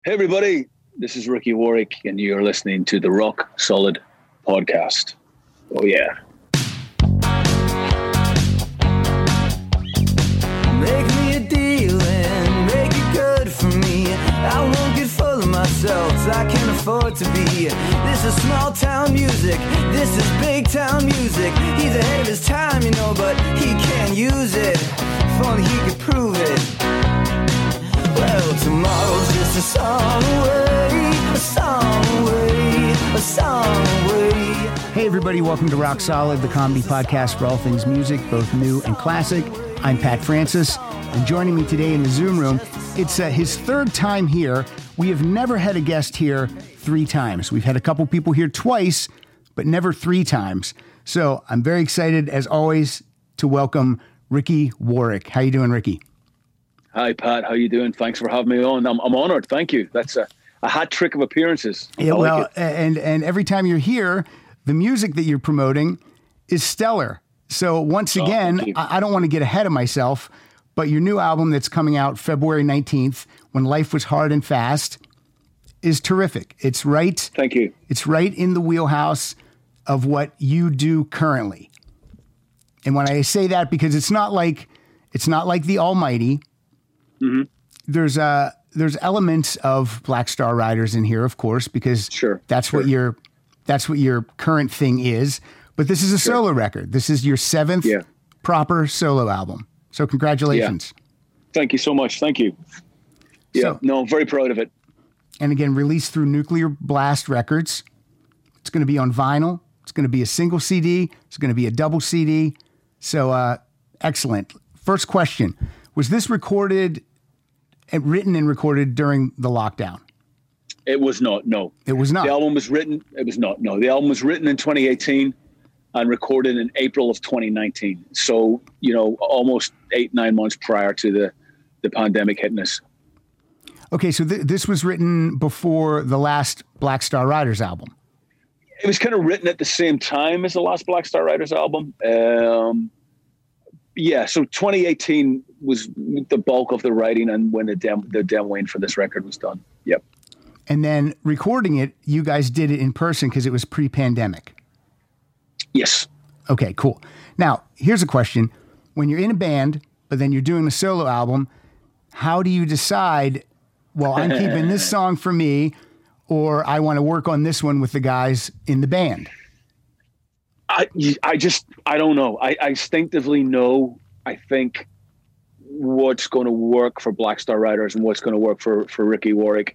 Hey, everybody. This is Ricky Warwick, and you're listening to the Rock Solid Podcast. Oh, yeah. Make me a deal and make it good for me. I won't get full of myself, I can't afford to be. This is small town music, this is big town music. He's ahead of his time, but he can't use it. If only he could prove it. Well, tomorrow's just a song away, a song away, a song away. Hey everybody, welcome to Rock Solid, the comedy podcast for all things music, both new and classic. I'm Pat Francis, and joining me today in the Zoom room, it's his third time here. We have never had a guest here 3 times. We've had a couple people here twice, but never 3 times. So I'm very excited, as always, to welcome Ricky Warwick. How you doing, Ricky? Hi, Pat. How you doing? Thanks for having me on. I'm honored. Thank you. That's a hat trick of appearances. Yeah, well, and every time you're here, the music that you're promoting is stellar. So once again, I don't want to get ahead of myself, but your new album that's coming out February 19th, When Life Was Hard and Fast, is terrific. It's right. Thank you. It's right in the wheelhouse of what you do currently. And when I say that, because it's not like the Almighty. Mm-hmm. There's elements of Black Star Riders in here, of course, because that's what your current thing is. But this is a solo record. This is your 7th proper solo album. So congratulations. Yeah. Thank you so much. Thank you. Yeah, I'm very proud of it. And again, released through Nuclear Blast Records. It's going to be on vinyl. It's going to be a single CD. It's going to be a double CD. So excellent. First question. Was this written and recorded during the lockdown? It was not, no. It was not. The album was written, it was not, no. The album was written in 2018 and recorded in April of 2019. So, almost 8-9 months prior to the pandemic hitting us. Okay, so this was written before the last Black Star Riders album. It was kind of written at the same time as the last Black Star Riders album. So 2018 was the bulk of the writing and when the demoing for this record was done. Yep. And then recording it, you guys did it in person because it was pre-pandemic. Yes. Okay, cool. Now, here's a question. When you're in a band, but then you're doing a solo album, how do you decide, well, I'm keeping this song for me, or I want to work on this one with the guys in the band? I don't know. I instinctively know, I think, what's going to work for Black Star Riders and what's going to work for Ricky Warwick.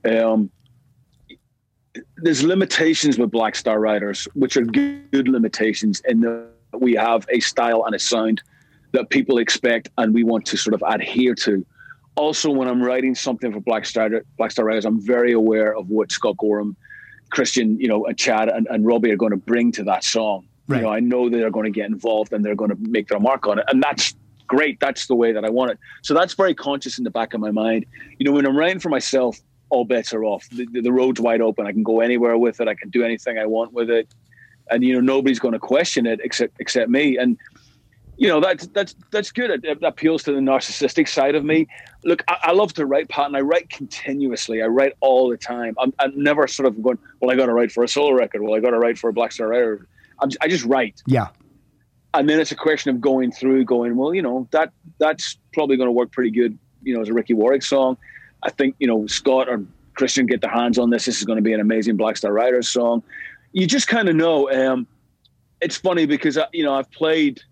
There's limitations with Black Star Riders, which are good limitations in that we have a style and a sound that people expect and we want to sort of adhere to. Also, when I'm writing something for Black Star Riders, I'm very aware of what Scott Gorham, Christian, and Chad and Robbie are going to bring to that song. Right. I know they're going to get involved and they're going to make their mark on it. And that's great. That's the way that I want it. So that's very conscious in the back of my mind. When I'm writing for myself, all bets are off. The road's wide open. I can go anywhere with it. I can do anything I want with it. And, nobody's going to question it except me. And, that's good. It appeals to the narcissistic side of me. Look, I love to write, Pat, and I write continuously. I write all the time. I'm never sort of going, well, I got to write for a solo record. Well, I got to write for a Black Star Rider. I just write. Yeah. And then it's a question of going, well, that's probably going to work pretty good, as a Ricky Warwick song. I think, Scott or Christian get their hands on this. This is going to be an amazing Black Star Riders song. You just kind of know. It's funny because, I've played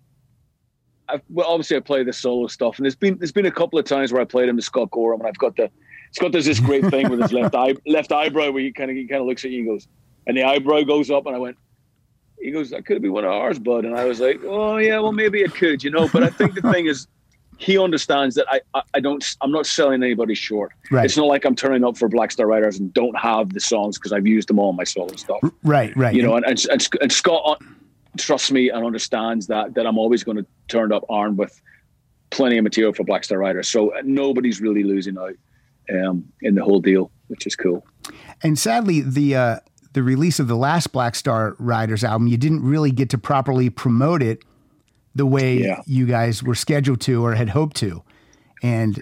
the solo stuff, and there's been a couple of times where I played him to Scott Gorham, and Scott does this great thing with his left eyebrow where he kind of looks at you and goes, and the eyebrow goes up, and he goes, that could be one of ours, bud. And I was like, oh yeah, well maybe it could, But I think the thing is, he understands that I'm not selling anybody short. Right. It's not like I'm turning up for Black Star Riders and don't have the songs because I've used them all in my solo stuff. Right. And Scott trusts me and understands that I'm always going to turn up armed with plenty of material for Black Star Riders. So nobody's really losing out in the whole deal, which is cool. And sadly, the release of the last Black Star Riders album, you didn't really get to properly promote it the way you guys were scheduled to or had hoped to. And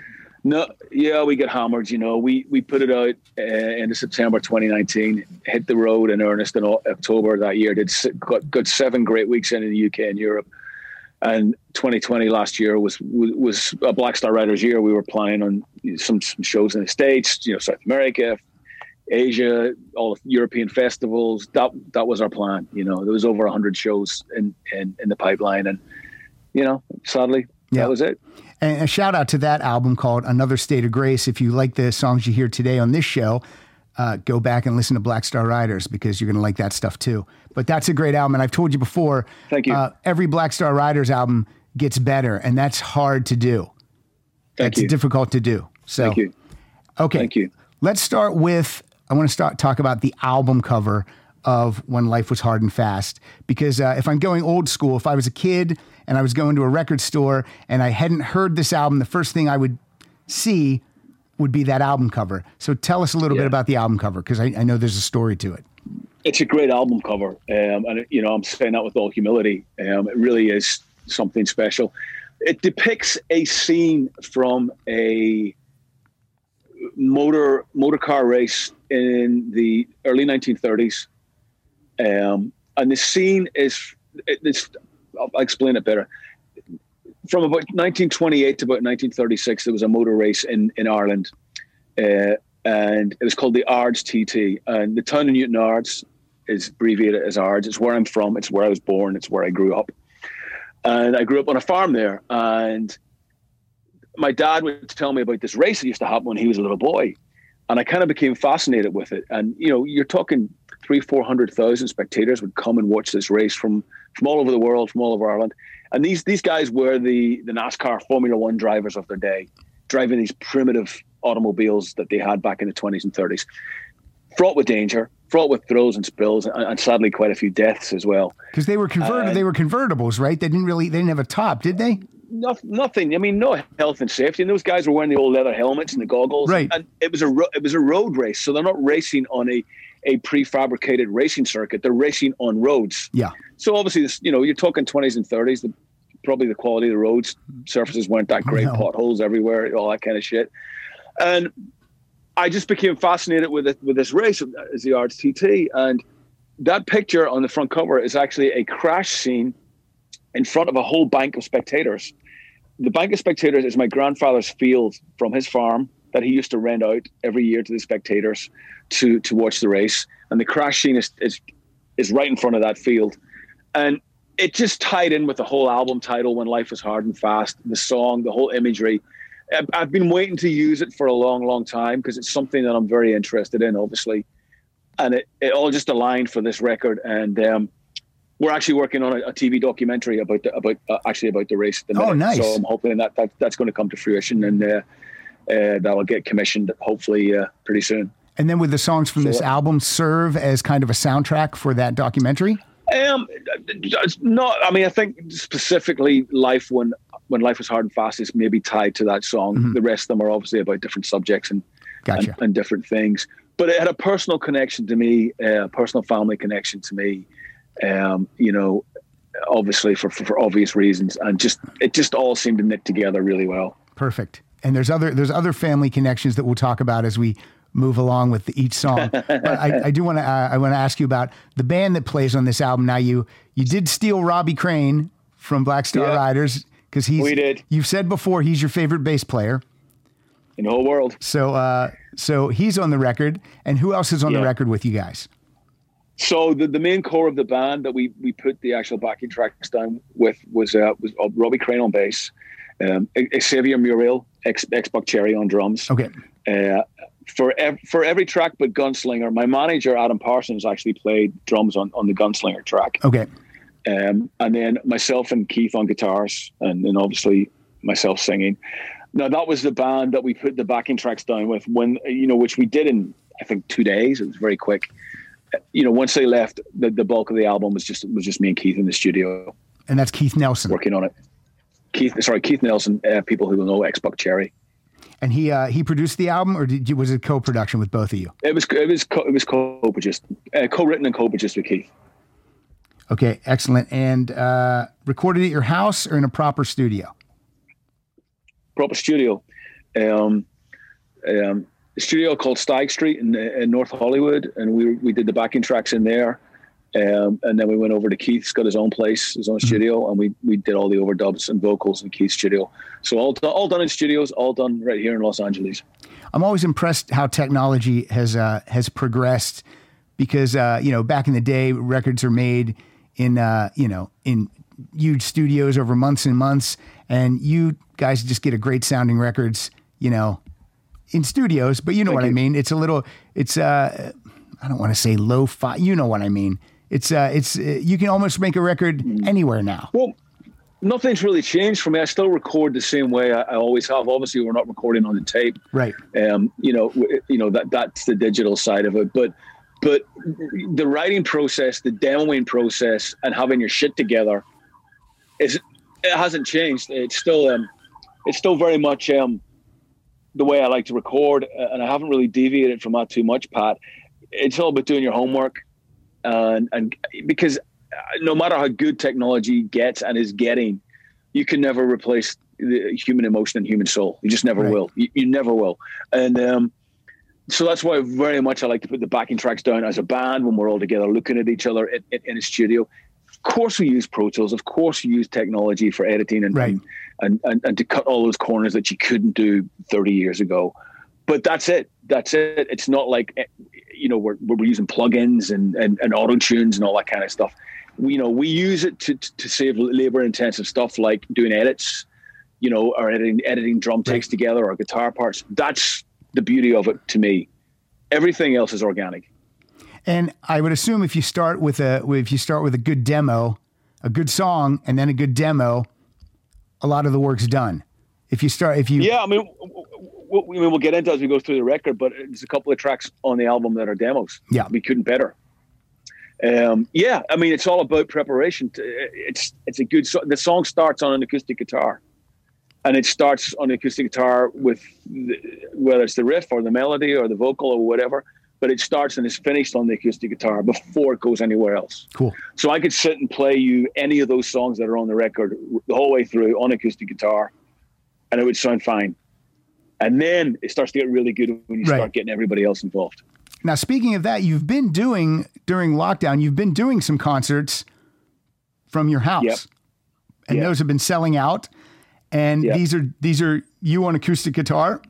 No, yeah, we get hammered. You know, we put it out end of September 2019. Hit the road in earnest in October that year. Got 7 great weeks in the UK and Europe. And 2020 last year was a Black Star Riders year. We were playing on some shows in the States, you know, South America, Asia, all of European festivals. That was our plan. You know, there was over 100 shows in the pipeline, and you know, sadly, that was it. And a shout out to that album called Another State of Grace. If you like the songs you hear today on this show, go back and listen to Black Star Riders, because you're going to like that stuff too. But that's a great album. And I've told you before, thank you. Every Black Star Riders album gets better, and that's hard to do. That's difficult to do. So, thank you. Okay. Thank you. Let's start with, I want to talk about the album cover of When Life Was Hard and Fast, because if I'm going old school, if I was a kid and I was going to a record store and I hadn't heard this album, the first thing I would see would be that album cover. So tell us a little bit about the album cover, because I know there's a story to it. It's a great album cover, and you know, I'm saying that with all humility. It really is something special. It depicts a scene from a motor car race in the early 1930s, and the scene is I'll explain it better. From about 1928 to about 1936, there was a motor race in Ireland, and it was called the Ards TT. And the town of Newton Ards is abbreviated as Ards. It's where I'm from. It's where I was born. It's where I grew up. And I grew up on a farm there. And my dad would tell me about this race that used to happen when he was a little boy. And I kind of became fascinated with it. And, you know, you're talking 300,000-400,000 spectators would come and watch this race from all over the world, from all over Ireland. And these guys were the NASCAR Formula One drivers of their day, driving these primitive automobiles that they had back in the 20s and 30s, fraught with danger, fraught with thrills and spills, and sadly quite a few deaths as well. Because they were converted, they were convertibles, right? They didn't have a top, did they? Nothing. I mean, no health and safety. And those guys were wearing the old leather helmets and the goggles. Right. And it was a road race, so they're not racing on a prefabricated racing circuit. They're racing on roads. Yeah. So obviously, you know, you're talking 20s and 30s. Probably the quality of the roads surfaces weren't that great. No. Potholes everywhere, all that kind of shit. And I just became fascinated with this race as the Ards TT. And that picture on the front cover is actually a crash scene in front of a whole bank of spectators. The bank of spectators is my grandfather's field from his farm that he used to rent out every year to the spectators to watch the race. And the crash scene is right in front of that field. And it just tied in with the whole album title, When Life Was Hard and Fast, the song, the whole imagery. I've been waiting to use it for a long, long time because it's something that I'm very interested in, obviously. And it all just aligned for this record. And we're actually working on a TV documentary about the race at the minute. Oh, nice. So I'm hoping that's going to come to fruition, and that'll get commissioned hopefully pretty soon. And then would the songs from this album serve as kind of a soundtrack for that documentary? Not. I mean, I think specifically When Life Was Hard and Fast is maybe tied to that song. Mm-hmm. The rest of them are obviously about different subjects and different things. But it had a personal connection to me, a personal family connection to me. You know, obviously for obvious reasons, and it just all seemed to knit together really well. Perfect. And there's other family connections that we'll talk about as we move along with each song. But I do want to ask you about the band that plays on this album. Now you did steal Robbie Crane from Black Star Riders, because we did. You've said before he's your favorite bass player in the whole world. So he's on the record, and who else is on the record with you guys? So the main core of the band that we put the actual backing tracks down with was Robbie Crane on bass, Xavier Muriel, ex-Buck Cherry on drums. Okay. For every track but Gunslinger, my manager Adam Parsons actually played drums on the Gunslinger track. Okay. And then myself and Keith on guitars, and then obviously myself singing. Now that was the band that we put the backing tracks down with, which we did in I think 2 days. It was very quick. You know, once they left, the bulk of the album was just me and Keith in the studio. And that's Keith Nelson working on it. Keith Nelson, people who will know ex-Buck Cherry. And he produced the album, or was it co-production with both of you? It was co-produced, co-written and co-produced with Keith. Okay, excellent. And recorded at your house or in a proper studio? Proper studio. A studio called Stag Street in North Hollywood, and we did the backing tracks in there. And then we went over to Keith's, got his own place, his own studio, and we did all the overdubs and vocals in Keith's studio. So all done in studios, all done right here in Los Angeles. I'm always impressed how technology has progressed, because back in the day, records are made in in huge studios over months and months, and you guys just get a great sounding records, in studios. But what I mean. It's I don't want to say lo-fi. You know what I mean. It's you can almost make a record anywhere now. Well, nothing's really changed for me. I still record the same way I always have. Obviously, we're not recording on the tape, right? That's the digital side of it. But the writing process, the demoing process, and having your shit together it hasn't changed. It's still very much the way I like to record, and I haven't really deviated from that too much, Pat. It's all about doing your homework, and because no matter how good technology gets and is getting, you can never replace the human emotion and human soul. You just never will. You never will. And so that's why very much I like to put the backing tracks down as a band when we're all together looking at each other in a studio. Of course we use Pro Tools. Of course we use technology for editing and to cut all those corners that you couldn't do 30 years ago. But that's it. It's not like, we're using plugins and auto-tunes and all that kind of stuff. We use it to save labor-intensive stuff like doing edits, or editing drum takes together or guitar parts. That's the beauty of it to me. Everything else is organic. And I would assume if you start with a good demo, a good song, and then a good demo, a lot of the work's done. Yeah, I mean, we'll get into it as we go through the record, but there's a couple of tracks on the album that are demos. Yeah, we couldn't better. I mean, it's all about preparation. It's a good song. The song starts on an acoustic guitar, and it starts on the acoustic guitar with whether it's the riff or the melody or the vocal or whatever. But it starts and is finished on the acoustic guitar before it goes anywhere else. Cool. So I could sit and play you any of those songs that are on the record the whole way through on acoustic guitar, and it would sound fine. And then it starts to get really good when you start getting everybody else involved. Now, speaking of that, you've been doing, during lockdown, you've been doing some concerts from your house. Yep. And those have been selling out. And these are you on acoustic guitar?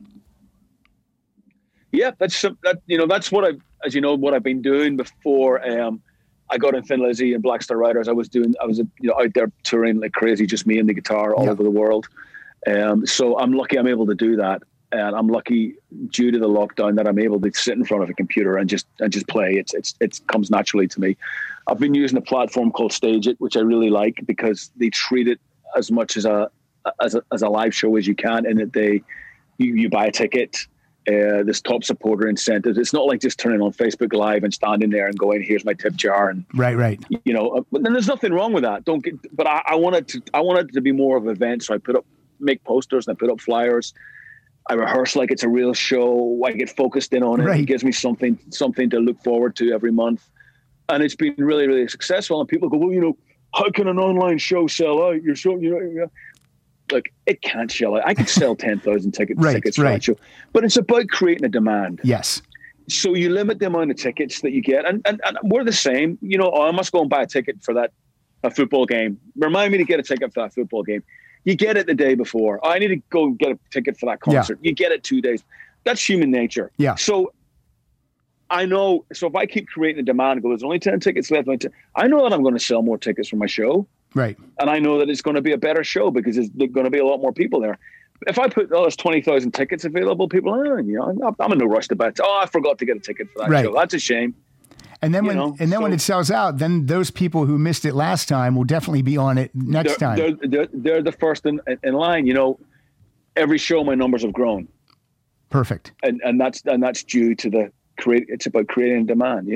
Yeah, that's what I've been doing before I got in Thin Lizzy and Black Star Riders. I was out there touring like crazy, just me and the guitar all over the world. So I'm lucky I'm able to do that. And I'm lucky due to the lockdown that I'm able to sit in front of a computer and just play. It comes naturally to me. I've been using a platform called Stage It, which I really like because they treat it as much as a live show as you can, and that you buy a ticket. There's top supporter incentives. It's not like just turning on Facebook Live and standing there and going, "Here's my tip jar." And right. But then there's nothing wrong with that. But I wanted to be more of an event, so I make posters and I put up flyers. I rehearse like it's a real show. I get focused in on it. Right. It gives me something to look forward to every month, and it's been really, really successful. And people go, "Well, how can an online show sell out? Your show, Look, it can't sell out. I could sell 10,000 tickets for that show, but it's about creating a demand. Yes. So you limit the amount of tickets that you get, and we're the same. I must go and buy a ticket for a football game. Remind me to get a ticket for that football game. You get it the day before. I need to go get a ticket for that concert. Yeah. You get it 2 days. That's human nature. Yeah. So I know. So if I keep creating a demand, and go, there's only 10 tickets left. I know that I'm going to sell more tickets for my show. Right. And I know that it's going to be a better show because there's going to be a lot more people there. If I put there's 20,000 tickets available, people, I'm in no rush to buy. I forgot to get a ticket for that show. That's a shame. And then when it sells out, then those people who missed it last time will definitely be on it next time. They're the first in line. Every show my numbers have grown. Perfect. And that's due to it's about creating demand.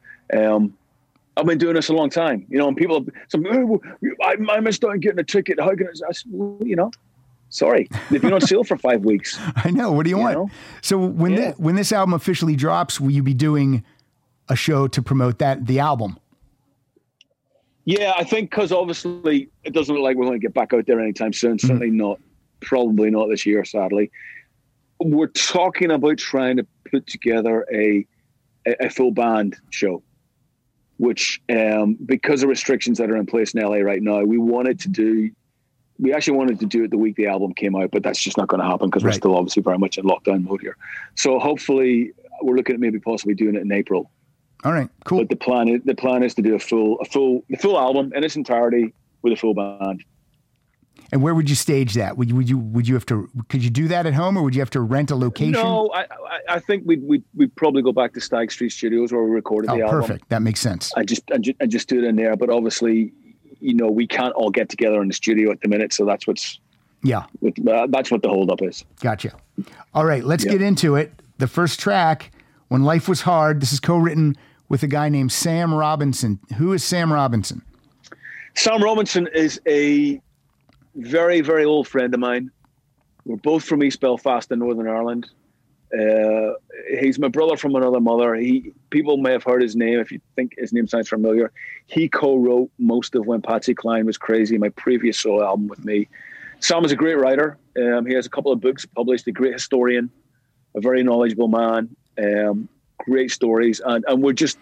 I've been doing this a long time, and people, I missed out on getting a ticket. How can I sorry, they've been on sale for 5 weeks. I know. What do you want? So when this album officially drops, will you be doing a show to promote the album? Yeah, I think because obviously it doesn't look like we're going to get back out there anytime soon. Certainly not, probably not this year, sadly. We're talking about trying to put together a full band show, which because of restrictions that are in place in LA right now, we actually wanted to do it the week the album came out, but that's just not going to happen because we're still obviously very much in lockdown mode here. So hopefully we're looking at maybe possibly doing it in April. All right, cool. But the plan is to do the full album in its entirety with a full band. And where would you stage that? Would you have to? Could you do that at home, or would you have to rent a location? No, I think we'd probably go back to Stag Street Studios where we recorded the album. Perfect. That makes sense. I just do it in there. But obviously, we can't all get together in the studio at the minute, so that's what's that's what the holdup is. Gotcha. All right, let's get into it. The first track, "When Life Was Hard." This is co-written with a guy named Sam Robinson. Who is Sam Robinson? Sam Robinson is a very, very old friend of mine. We're both from East Belfast in Northern Ireland. He's my brother from another mother. People may have heard his name if you think his name sounds familiar. He co-wrote most of When Patsy Cline Was Crazy, my previous solo album with me. Sam is a great writer. He has a couple of books published, a great historian, a very knowledgeable man, great stories. And we're just,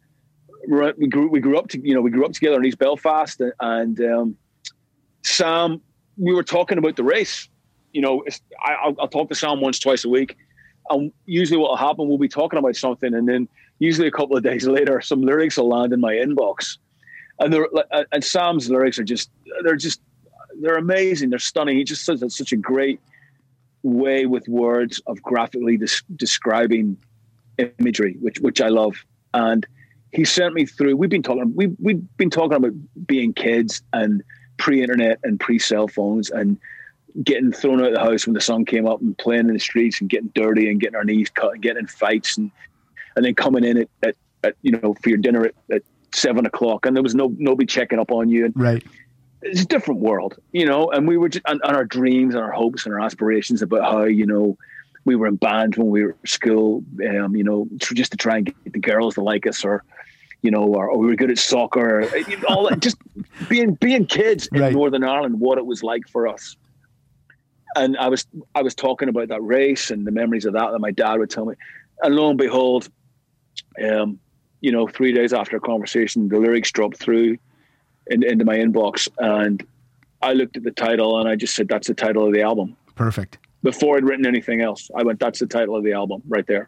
we grew up together in East Belfast, and Sam, we were talking about the race. I'll talk to Sam once, twice a week. And usually what will happen, we'll be talking about something, and then usually a couple of days later, some lyrics will land in my inbox. And Sam's lyrics are they're amazing. They're stunning. He just says such a great way with words of graphically describing imagery, which I love. And he sent me through, we've been talking about being kids and pre-internet and pre-cell phones and getting thrown out of the house when the sun came up and playing in the streets and getting dirty and getting our knees cut and getting in fights and then coming in at for your dinner at 7 o'clock and there was nobody checking up on you. Right. It's a different world, and we were just, and our dreams and our hopes and our aspirations about how, we were in bands when we were at school, just to try and get the girls to like us or we were good at soccer, all that, just being kids in Northern Ireland, what it was like for us. And I was talking about that race and the memories of that my dad would tell me. And lo and behold, 3 days after a conversation, the lyrics dropped through into my inbox. And I looked at the title and I just said, that's the title of the album. Perfect. Before I'd written anything else, I went, that's the title of the album right there.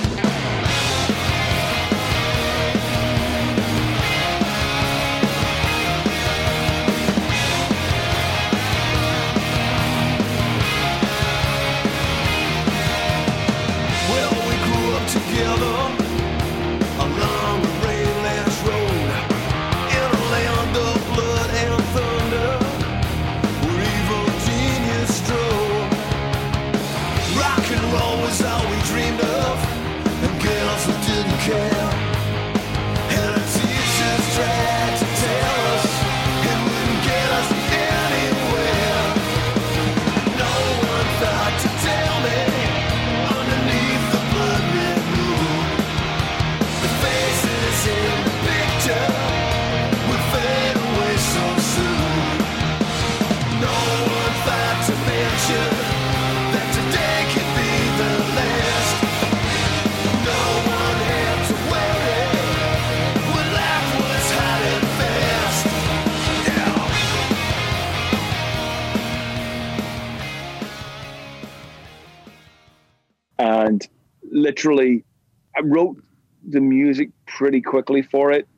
And literally, I wrote the music pretty quickly for it.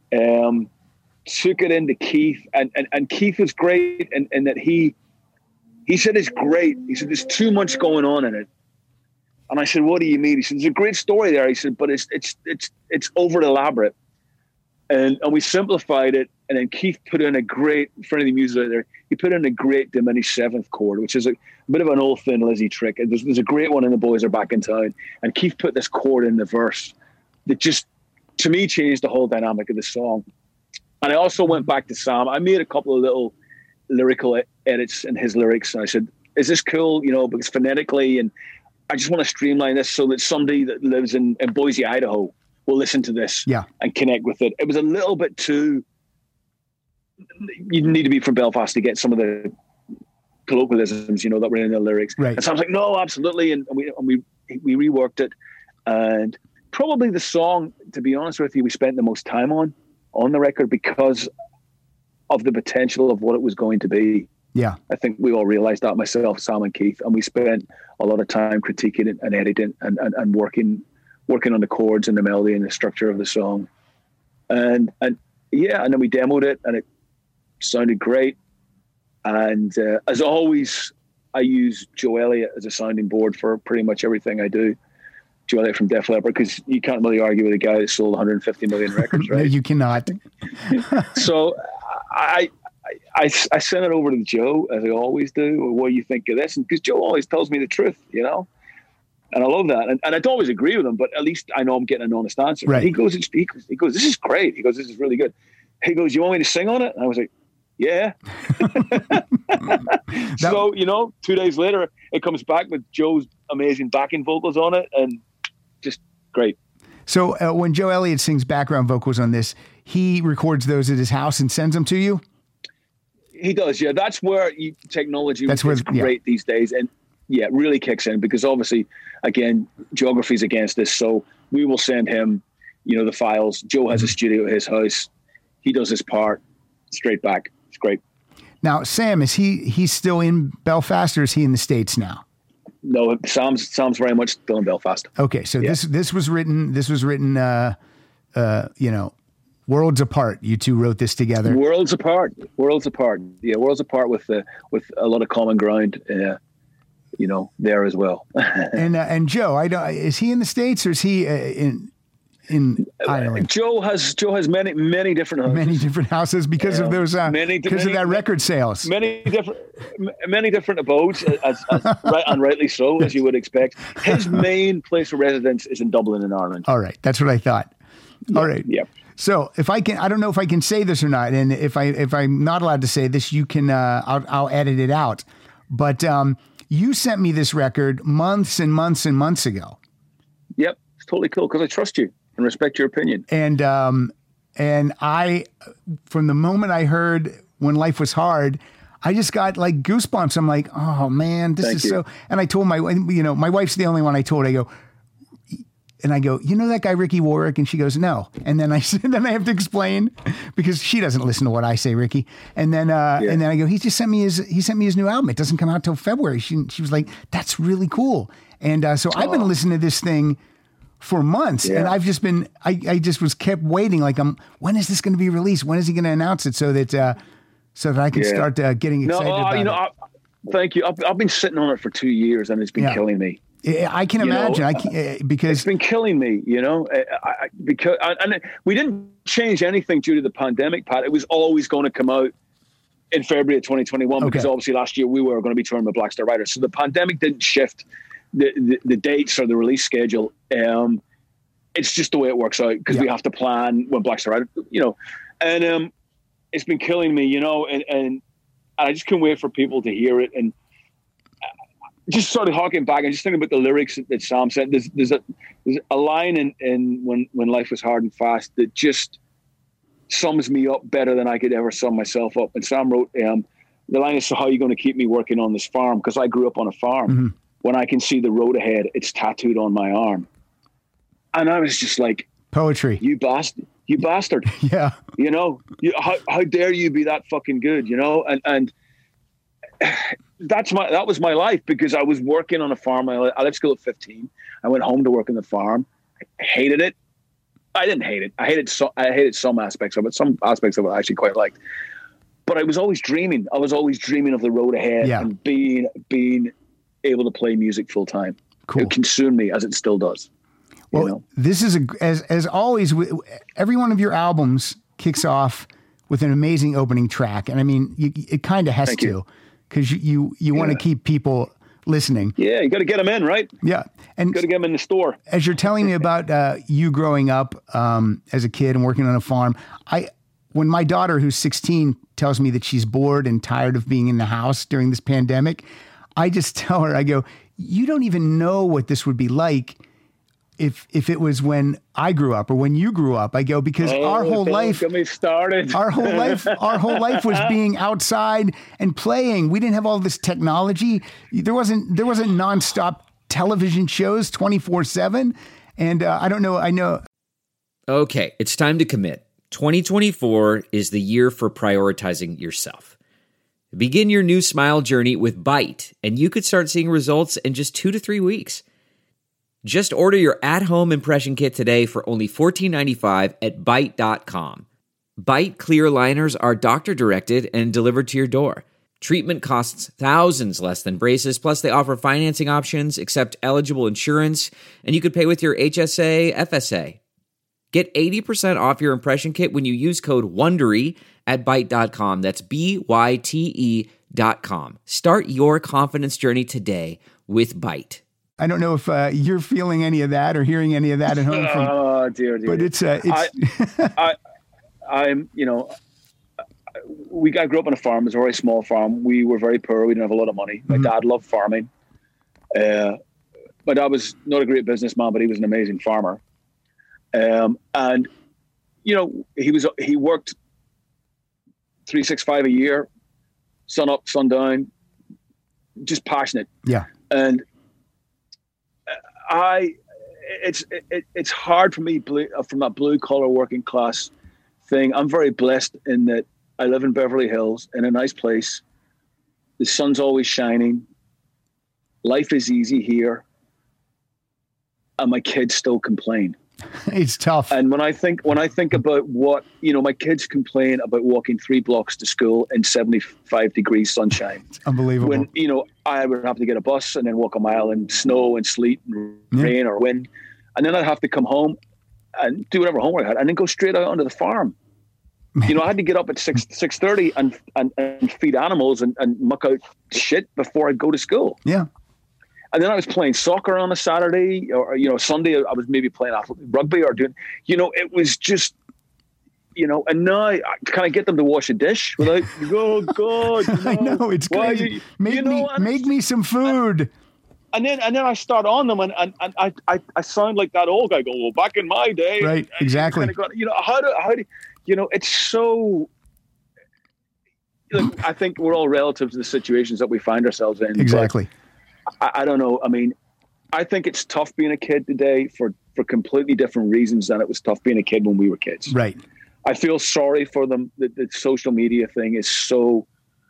Took it into Keith, and Keith was great, and that he said it's great. He said there's too much going on in it, and I said, what do you mean? He said there's a great story there. He said, but it's over elaborate, and we simplified it. And then Keith put in a great, for any music out there, he put in a great diminished seventh chord, which is a bit of an old Thin Lizzy trick. And there's a great one in The Boys Are Back in Town. And Keith put this chord in the verse that just, to me, changed the whole dynamic of the song. And I also went back to Sam. I made a couple of little lyrical edits in his lyrics. And I said, is this cool? Because phonetically, and I just want to streamline this so that somebody that lives in Boise, Idaho will listen to this and connect with it. It was a little bit too... You need to be from Belfast to get some of the colloquialisms, you know, that were in the lyrics. Right. And so I was like, no, absolutely. And we reworked it. And probably the song, to be honest with you, we spent the most time on the record because of the potential of what it was going to be. Yeah. I think we all realized that, myself, Sam and Keith, and we spent a lot of time critiquing it and editing and working on the chords and the melody and the structure of the song. And then we demoed it and it sounded great. And as always, I use Joe Elliott as a sounding board for pretty much everything I do. Joe Elliott from Def Leppard, because you can't really argue with a guy that sold 150 million records, right? No, you cannot. So I sent it over to Joe, as I always do. What do you think of this? And because Joe always tells me the truth, you know, and I love that. And I don't always agree with him, but at least I know I'm getting an honest answer. Right. He goes, this is great. He goes, this is really good. He goes, you want me to sing on it? And I was like, yeah. So, you know, 2 days later, it comes back with Joe's amazing backing vocals on it, and just great. So when Joe Elliott sings background vocals on this, he records those at his house and sends them to you? He does, yeah. That's where technology is great these days. And yeah, it really kicks in because obviously, again, geography's against this. So we will send him, you know, the files. Joe has a studio at his house. He does his part straight back. It's great. Now, Sam, is he's still in Belfast, or is he in the States now? No, Sam's very much still in Belfast. Okay, so yeah. This was written, you know, worlds apart. You two wrote this together. Worlds apart. Yeah, worlds apart with a lot of common ground, you know, there as well. and Joe, is he in the States or is he in Ireland? Joe has many different houses. Many different houses because of those because of that record sales. Many different abodes, as right and rightly so, as you would expect. His main place of residence is in Dublin, in Ireland. All right, that's what I thought. Yeah, all right, yeah. So if I don't know if I can say this or not, and if I'm not allowed to say this, you can. I'll edit it out. But you sent me this record months and months and months ago. Yep, it's totally cool because I trust you and respect your opinion. And I, from the moment I heard When Life Was Hard, I just got like goosebumps. I'm like, oh man, this is so. And I told my wife's the only one I told. I go, you know that guy Ricky Warwick? And she goes, no. And then I have to explain because she doesn't listen to what I say, Ricky. And then I go, he sent me his new album. It doesn't come out till February. She was like, that's really cool. And so I've been listening to this thing for months, and I've just been, I just was kept waiting. Like, when is this going to be released? When is he going to announce it so that I can start getting excited about it? Thank you. I've been sitting on it for 2 years, and it's been killing me. I can imagine. Because it's been killing me. You know, because we didn't change anything due to the pandemic, Pat. It was always going to come out in February of 2021 because obviously last year we were going to be touring with Black Star Riders, so the pandemic didn't shift the dates or the release schedule. It's just the way it works out because we have to plan when Black Star Riders, you know, and it's been killing me, you know, and I just couldn't wait for people to hear it. And just sort of harking back and just thinking about the lyrics that Sam said. There's a line in when Life Was Hard and Fast that just sums me up better than I could ever sum myself up. And Sam wrote, the line is, so how are you going to keep me working on this farm? Because I grew up on a farm. Mm-hmm. When I can see the road ahead, it's tattooed on my arm. And I was just like, poetry. You bastard. Yeah. You know, how dare you be that fucking good, you know? And that was my life because I was working on a farm. I left school at 15. I went home to work on the farm. I hated it. I didn't hate it. I hated some aspects of it. Some aspects of it I actually quite liked. But I was always dreaming. I was always dreaming of the road ahead and being able to play music full time. Cool. It consumed me as it still does. Well, you know? This is as always. Every one of your albums kicks off with an amazing opening track, and I mean, it kind of has to, because you want to keep people listening. Yeah, you got to get them in, right? Yeah, and got to get them in the store. As you're telling me about you growing up as a kid and working on a farm, when my daughter, who's 16, tells me that she's bored and tired of being in the house during this pandemic, I just tell her, I go, you don't even know what this would be like if it was when I grew up or when you grew up. I go, because our whole life, get me started. our whole life was being outside and playing. We didn't have all this technology. There wasn't nonstop television shows 24/7. And I don't know. I know. Okay, it's time to commit. 2024 is the year for prioritizing yourself. Begin your new smile journey with Byte, and you could start seeing results in just 2 to 3 weeks. Just order your at-home impression kit today for only $14.95 at Byte.com. Byte clear liners are doctor-directed and delivered to your door. Treatment costs thousands less than braces, plus they offer financing options, accept eligible insurance, and you could pay with your HSA, FSA. Get 80% off your impression kit when you use code WONDERY at Byte.com. That's BYTE.com. Start your confidence journey today with Byte. I don't know if you're feeling any of that or hearing any of that at home. Oh, dear. But it's I'm, you know, I grew up on a farm. It was a very small farm. We were very poor. We didn't have a lot of money. My dad loved farming. My dad was not a great businessman, but he was an amazing farmer. And, you know, he worked 365 a year, sun up, sun down, just passionate. Yeah. And it's hard for me from that blue collar working class thing. I'm very blessed in that I live in Beverly Hills in a nice place. The sun's always shining. Life is easy here. And my kids still complain. It's tough. And when I think about what, you know, my kids complain about walking 3 blocks to school in 75 degrees sunshine. It's unbelievable. When, you know, I would have to get a bus and then walk a mile in snow and sleet and rain or wind. And then I'd have to come home and do whatever homework I had and then go straight out onto the farm. You know, I had to get up at 6:30 and feed animals and muck out shit before I'd go to school. Yeah. And then I was playing soccer on a Saturday or, you know, Sunday I was maybe playing rugby or doing, you know, it was just, you know, and now can I get them to wash a dish without, oh God. You know, I know, it's crazy. Make me some food. And then I start on them and I sound like that old guy going, well, back in my day. Right, exactly. You know, how do, you know, it's so, look, I think we're all relative to the situations that we find ourselves in. Exactly. I don't know. I mean, I think it's tough being a kid today for completely different reasons than it was tough being a kid when we were kids. Right. I feel sorry for them. The social media thing is so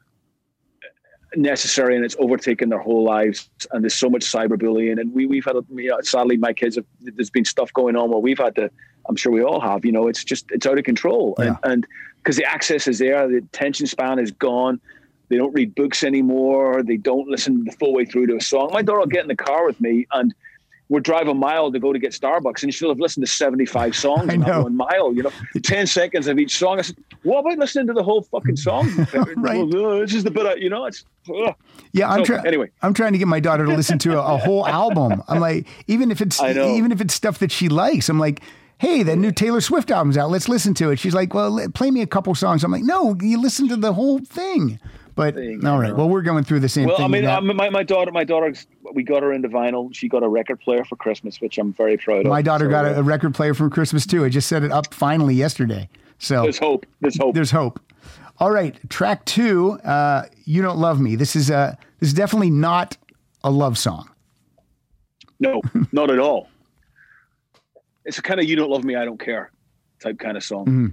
necessary and it's overtaken their whole lives. And there's so much cyberbullying. And we've had, you know, sadly, my kids there's been stuff going on where we've had to, I'm sure we all have, you know, it's out of control. Yeah. And because the access is there, the attention span is gone. They don't read books anymore. They don't listen the full way through to a song. My daughter will get in the car with me and we'll drive a mile to go to get Starbucks and she'll have listened to 75 songs in that 1 mile, you know, 10 seconds of each song. I said, what about listening to the whole fucking song? Right. Oh, this is the bit, you know, it's, yeah. Anyway, I'm trying to get my daughter to listen to a whole album. I'm like, even if it's stuff that she likes, I'm like, hey, that new Taylor Swift album's out. Let's listen to it. She's like, well, play me a couple songs. I'm like, no, you listen to the whole thing. But all right, well, we're going through the same thing. Well, I mean, my daughter, we got her into vinyl. She got a record player for Christmas, which I'm very proud of. My daughter got a record player for Christmas too. I just set it up finally yesterday. So there's hope. There's hope. All right, track 2, "You Don't Love Me." This is definitely not a love song. No, not at all. It's a kind of "You Don't Love Me, I Don't Care" type kind of song. Mm-hmm.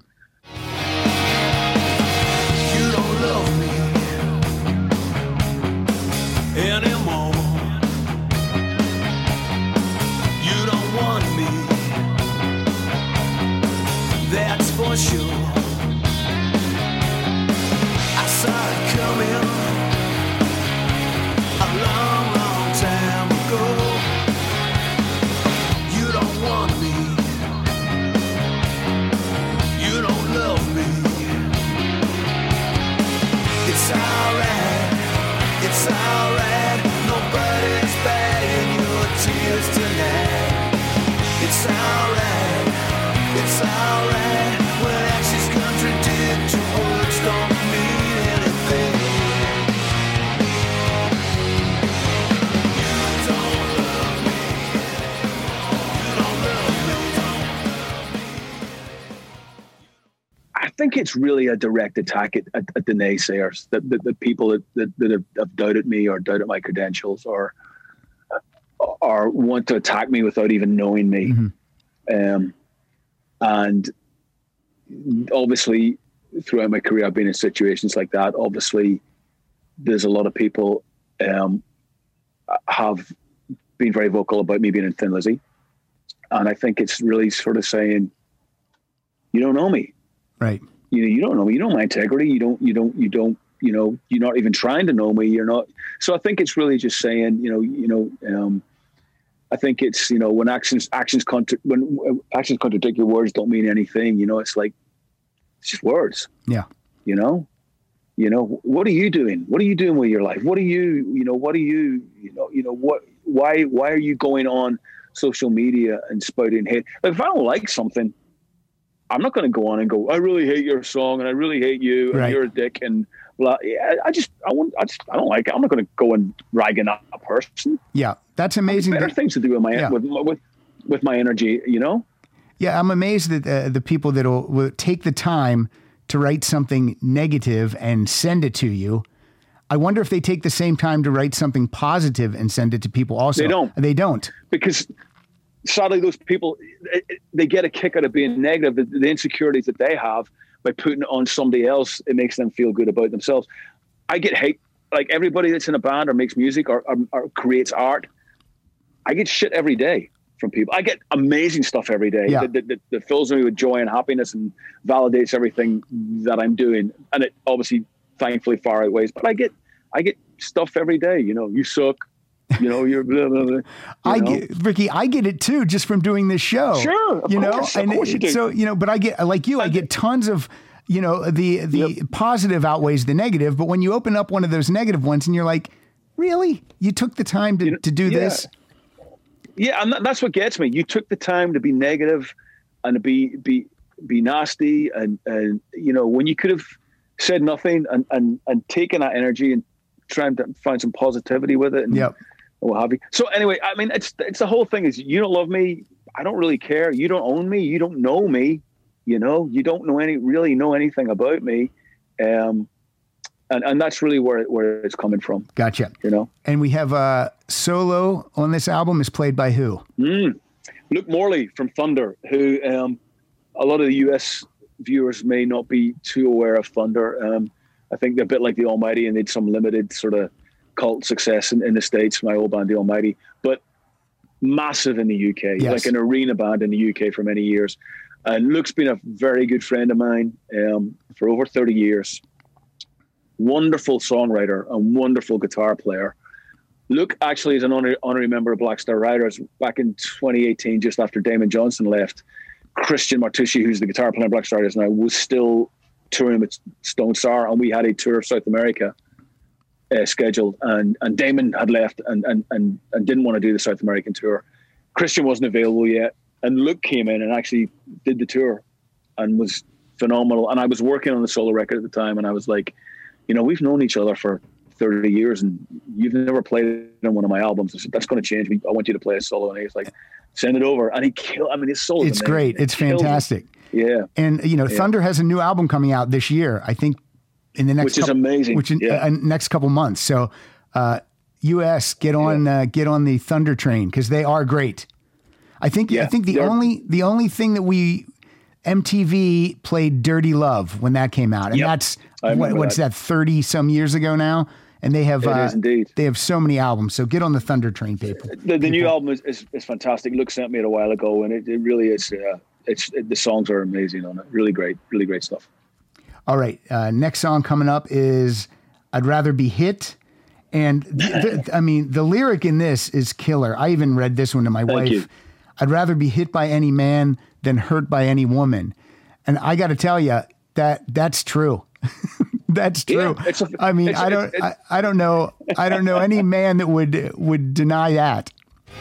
You don't love me anymore. You don't want me, that's for sure. I saw it coming a long, long time ago. You don't want me, you don't love me. It's alright, it's alright. Nobody's batting your tears tonight. It's alright, when ashes go think it's really a direct attack at the naysayers, the people that have doubted me or doubted my credentials or want to attack me without even knowing me. And obviously throughout my career, I've been in situations like that. Obviously there's a lot of people have been very vocal about me being in Thin Lizzy. And I think it's really sort of saying, you don't know me. Right. You don't know me. You know my integrity. You don't, you're not even trying to know me. You're not. So I think it's really just saying, I think it's, when actions contradict your words don't mean anything, it's like, it's just words. Yeah. What are you doing? What are you doing with your life? Why are you going on social media and spouting hate? Like, if I don't like something, I'm not going to go on and go, I really hate your song and I really hate you and you're a dick and blah. Yeah, I don't like it. I'm not going to go and ragging up a person. Yeah, that's amazing. Better things to do with my with my energy, Yeah, I'm amazed that the people that will take the time to write something negative and send it to you. I wonder if they take the same time to write something positive and send it to people also. They don't. Because sadly, those people, they get a kick out of being negative. The insecurities that they have by putting it on somebody else, it makes them feel good about themselves. I get hate, like everybody that's in a band or makes music or creates art. I get shit every day from people. I get amazing stuff every day that fills me with joy and happiness and validates everything that I'm doing. And it obviously, thankfully, far outweighs. But I get stuff every day. You suck. You're blah, blah, blah, Ricky, I get it too, just from doing this show. Sure, of course you do. So, but I get, like you, I get tons of, the positive outweighs the negative. But when you open up one of those negative ones and you're like, really? You took the time to do this? Yeah, and that's what gets me. You took the time to be negative and to be nasty. And when you could have said nothing and taken that energy and trying to find some positivity with it. And, what have you. So anyway, I mean, it's the whole thing is, you don't love me. I don't really care. You don't own me. You don't know me. You don't really know anything about me. And that's really where it's coming from. Gotcha. And we have solo on this album is played by who? Luke Morley from Thunder, who a lot of the US viewers may not be too aware of Thunder. I think they're a bit like the Almighty and they had some limited sort of cult success in the States, my old band, the Almighty, but massive in the UK, like an arena band in the UK for many years. And Luke's been a very good friend of mine for over 30 years. Wonderful songwriter and wonderful guitar player. Luke actually is an honorary member of Black Star Riders. Back in 2018, just after Damon Johnson left, Christian Martucci, who's the guitar player in Black Star Riders now, was still touring with Stone Sour, and we had a tour of South America scheduled, and Damon had left and didn't want to do the South American tour. Christian wasn't available yet, and Luke came in and actually did the tour and was phenomenal. And I was working on the solo record at the time, and I was like, we've known each other for 30 years and you've never played on one of my albums. I said, that's going to change. I want you to play a solo. And he's like, send it over. And he killed, his solo. It's great. It's fantastic. Yeah. And, Thunder has a new album coming out this year, I think, in the next which is amazing. Next couple months. So, US, get on the Thunder train because they are great. I think the only thing that MTV played Dirty Love when that came out. And that's, what's that 30 some years ago now? And they have, they have so many albums. So get on the Thunder train, people. The new album is fantastic. Luke sent me it a while ago, and it really is. The songs are amazing on it. Really great stuff. All right. Next song coming up is I'd Rather Be Hit. And the lyric in this is killer. I even read this one to my wife. You. I'd rather be hit by any man than hurt by any woman. And I got to tell you that's true. That's true. Yeah, I don't know any man that would deny that.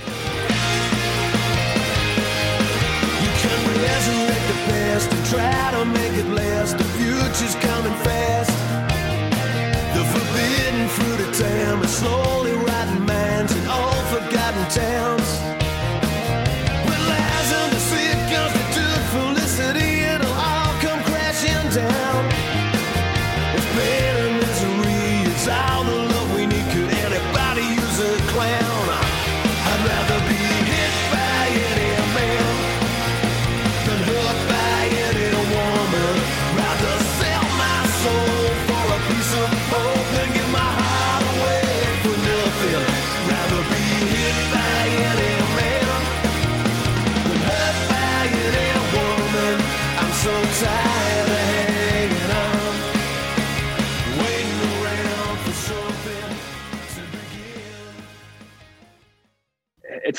You can resurrect the past and try to make it last. The future's coming fast. The forbidden fruit of time is slowly rotting minds in all forgotten towns. When lies and deceit constitute felicity, it'll all come crashing down.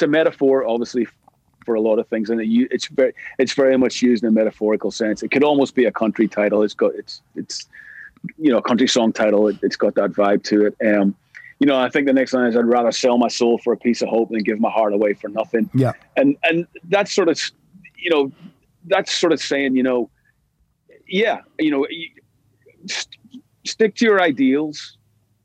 it's a metaphor, obviously, for a lot of things, and it's very much used in a metaphorical sense. It could almost be a country title. It's a country song title. It's got that vibe to it. I think the next line is, I'd rather sell my soul for a piece of hope than give my heart away for nothing. Yeah. And that's sort of, saying, stick to your ideals.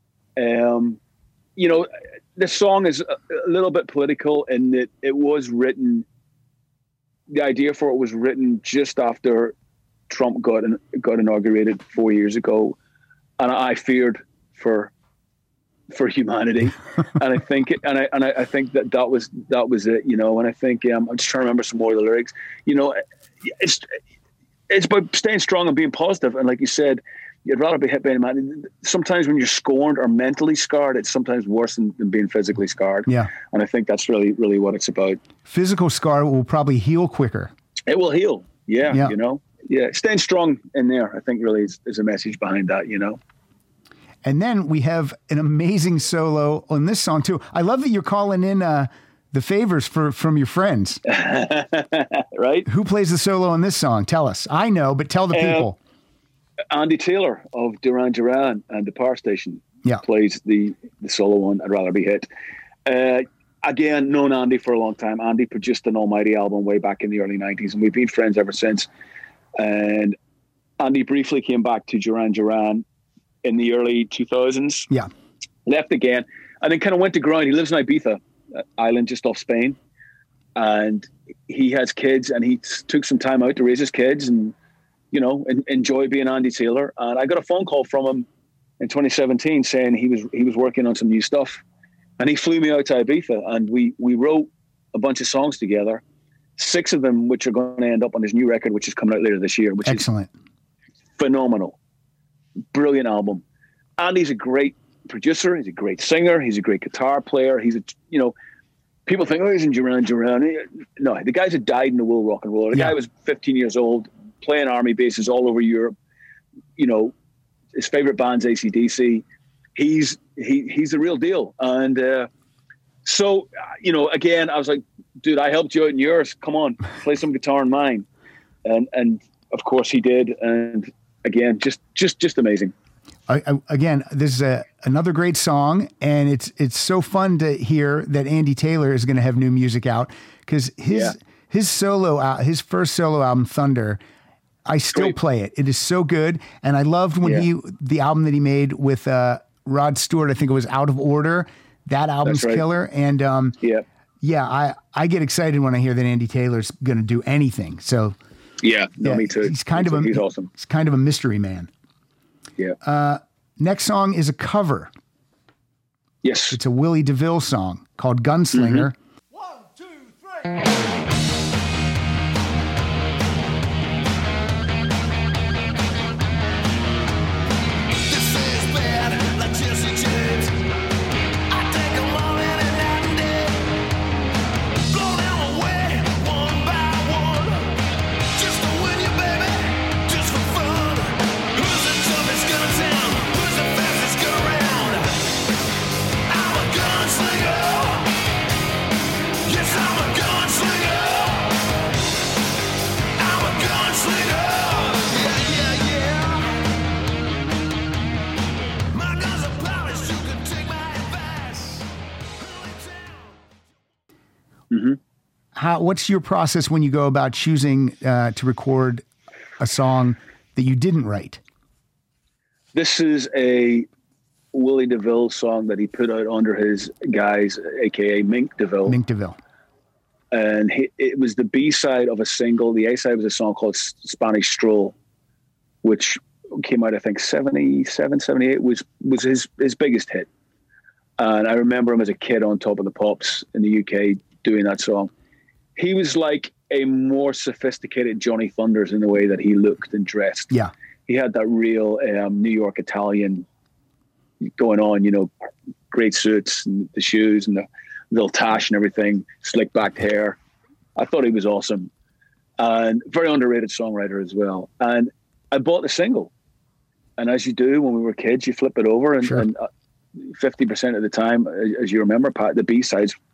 The song is a little bit political in that it was written, the idea for it was written just after Trump got inaugurated 4 years ago. And I feared for humanity. And I think, I think that was it, and I think, I'm just trying to remember some more of the lyrics, it's about staying strong and being positive. And like you said, you'd rather be hit by a man. Sometimes when you're scorned or mentally scarred, it's sometimes worse than being physically scarred. Yeah. And I think that's really, really what it's about. Physical scar will probably heal quicker. It will heal. Yeah. Yeah. Staying strong in there, I think really is a message behind that, And then we have an amazing solo on this song too. I love that you're calling in the favors from your friends. Right? Who plays the solo on this song? Tell us. I know, but tell the people. Andy Taylor of Duran Duran and the Power Station plays the solo on I'd Rather Be Hit. Again, known Andy for a long time. Andy produced an Almighty album way back in the early 90s, and we've been friends ever since. And Andy briefly came back to Duran Duran in the early 2000s. Yeah. Left again, and then kind of went to grind. He lives in Ibiza island just off Spain. And he has kids, and he took some time out to raise his kids and, enjoy being Andy Taylor. And I got a phone call from him in 2017 saying he was working on some new stuff. And he flew me out to Ibiza, and we wrote a bunch of songs together, 6 of them which are going to end up on his new record, which is coming out later this year, which Excellent. Is phenomenal. Brilliant album. Andy's a great producer. He's a great singer. He's a great guitar player. He's people think, he's in Duran Duran. No, the guy's a dyed-in-the-wool rock and roller. The guy was 15 years old, playing army bases all over Europe. His favorite band's AC/DC. He's the real deal. And so, again, I was like, dude, I helped you out in yours. Come on, play some guitar in mine. And of course he did. And again, just amazing. Again, this is another great song, and it's so fun to hear that Andy Taylor is going to have new music out, because his first solo album, Thunder, I still play it. It is so good, and I loved when the album that he made with Rod Stewart, I think it was Out of Order. That album's killer, and I get excited when I hear that Andy Taylor's going to do anything. So me too. He's awesome. He's kind of a mystery man. Yeah. Next song is a cover. Yes. It's a Willie DeVille song called Gunslinger. Mm-hmm. 1, 2, 3. What's your process when you go about choosing to record a song that you didn't write? This is a Willie DeVille song that he put out under his guise, aka Mink DeVille. Mink DeVille. And it was the B-side of a single. The A-side was a song called Spanish Stroll, which came out, I think, 77, 78, was his biggest hit. And I remember him as a kid on Top of the Pops in the UK doing that song. He was like a more sophisticated Johnny Thunders in the way that he looked and dressed. Yeah. He had that real New York Italian going on, great suits and the shoes and the little tash and everything, slick back hair. I thought he was awesome. And very underrated songwriter as well. And I bought the single. And as you do when we were kids, you flip it over and, and 50% of the time, as you remember, Pat, the B-sides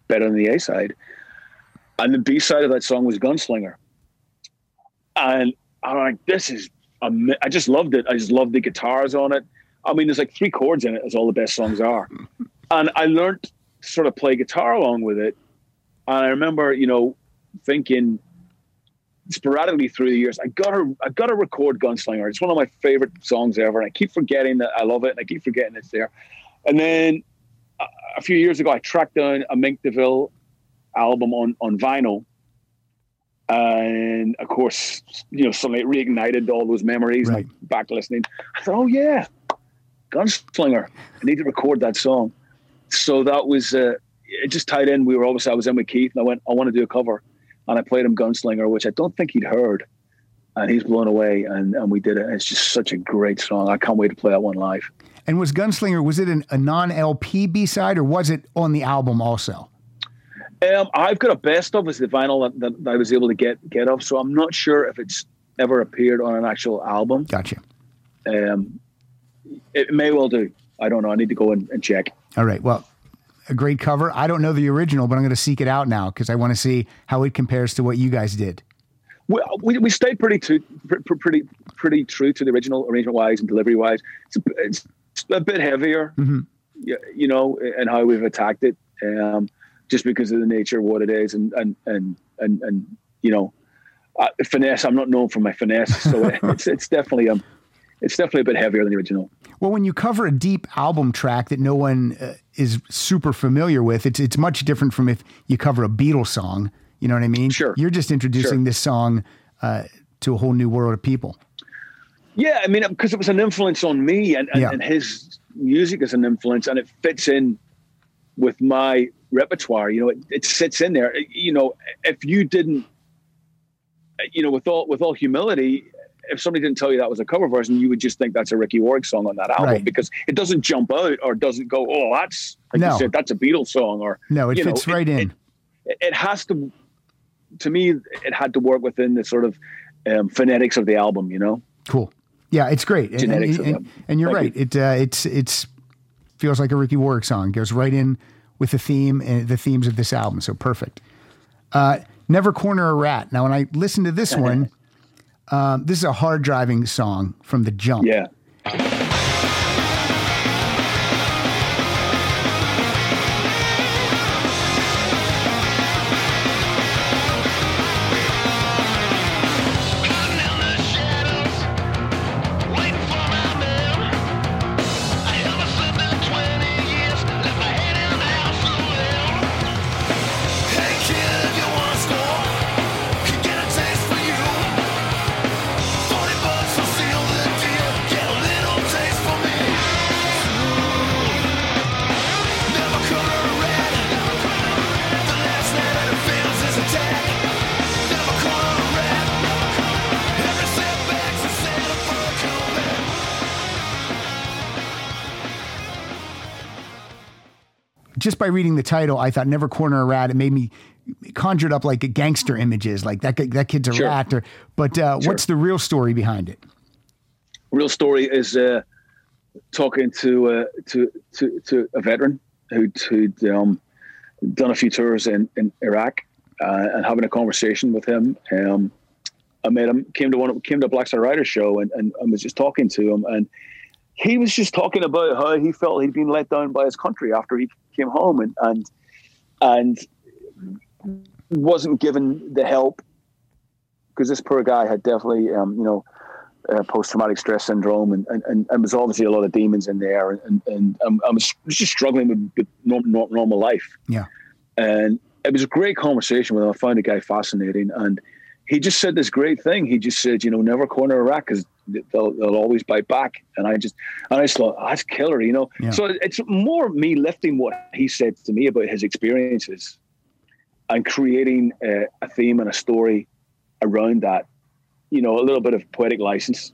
better than the A side. And the B side of that song was Gunslinger. And I'm like, this is, I just loved it. I just loved the guitars on it. I mean, there's like 3 chords in it, as all the best songs are. And I learned to sort of play guitar along with it. And I remember, thinking sporadically through the years, I gotta record Gunslinger. It's one of my favorite songs ever. And I keep forgetting that I love it, and I keep forgetting it's there. And then a few years ago, I tracked down a Mink DeVille album on vinyl. And of course, suddenly it reignited all those memories. Right. Like back listening, I thought, oh yeah, Gunslinger. I need to record that song. So that was, it just tied in. I was in with Keith, and I went, I want to do a cover. And I played him Gunslinger, which I don't think he'd heard. And he's blown away, and we did it. It's just such a great song. I can't wait to play that one live. And was Gunslinger, was it a non-LP B-side, or was it on the album also? I've got a best of as the vinyl that I was able to get of, so I'm not sure if it's ever appeared on an actual album. Gotcha. It may well do. I don't know. I need to go and check. All right. Well, a great cover. I don't know the original, but I'm going to seek it out now because I want to see how it compares to what you guys did. We stayed pretty true to the original, arrangement-wise and delivery-wise. It's a bit heavier, and how we've attacked it. Just because of the nature of what it is, and finesse. I'm not known for my finesse, so it's definitely a bit heavier than the original. Well, when you cover a deep album track that no one is super familiar with, it's much different from if you cover a Beatles song. You know what I mean? Sure. You're just introducing this song to a whole new world of people. Yeah, I mean, because it was an influence on me, and his music is an influence, and it fits in with my repertoire. It sits in there. If you didn't, with all humility, if somebody didn't tell you that was a cover version, you would just think that's a Ricky Warwick song on that album, right? Because it doesn't jump out or doesn't go, oh, that's, like you said, that's a Beatles song. Or no, it fits right in. It has to me, it had to work within the sort of phonetics of the album, Cool. Yeah, it's great. Genetics and you're right. It's feels like a Ricky Warwick song. Goes right in with the theme and the themes of this album. So perfect. Never Corner a Rat. Now, when I listen to this one, this is a hard driving song from the jump. Yeah. Just by reading the title, I thought Never Corner a Rat. It made me conjured up like gangster images, like that kid's a rat. But what's the real story behind it? Real story is talking to a veteran who'd done a few tours in Iraq and having a conversation with him. I met him, came to a Black Star Riders show and I was just talking to him, and he was just talking about how he felt he'd been let down by his country after he came home and wasn't given the help, because this poor guy had definitely post-traumatic stress syndrome and was obviously a lot of demons in there and I was just struggling with normal life. Yeah. And it was a great conversation with him. I found the guy fascinating, and he just said this great thing. He just said, never corner a rat because they'll always bite back. And I just thought, oh, that's killer, Yeah. So it's more me lifting what he said to me about his experiences and creating a theme and a story around that, a little bit of poetic license,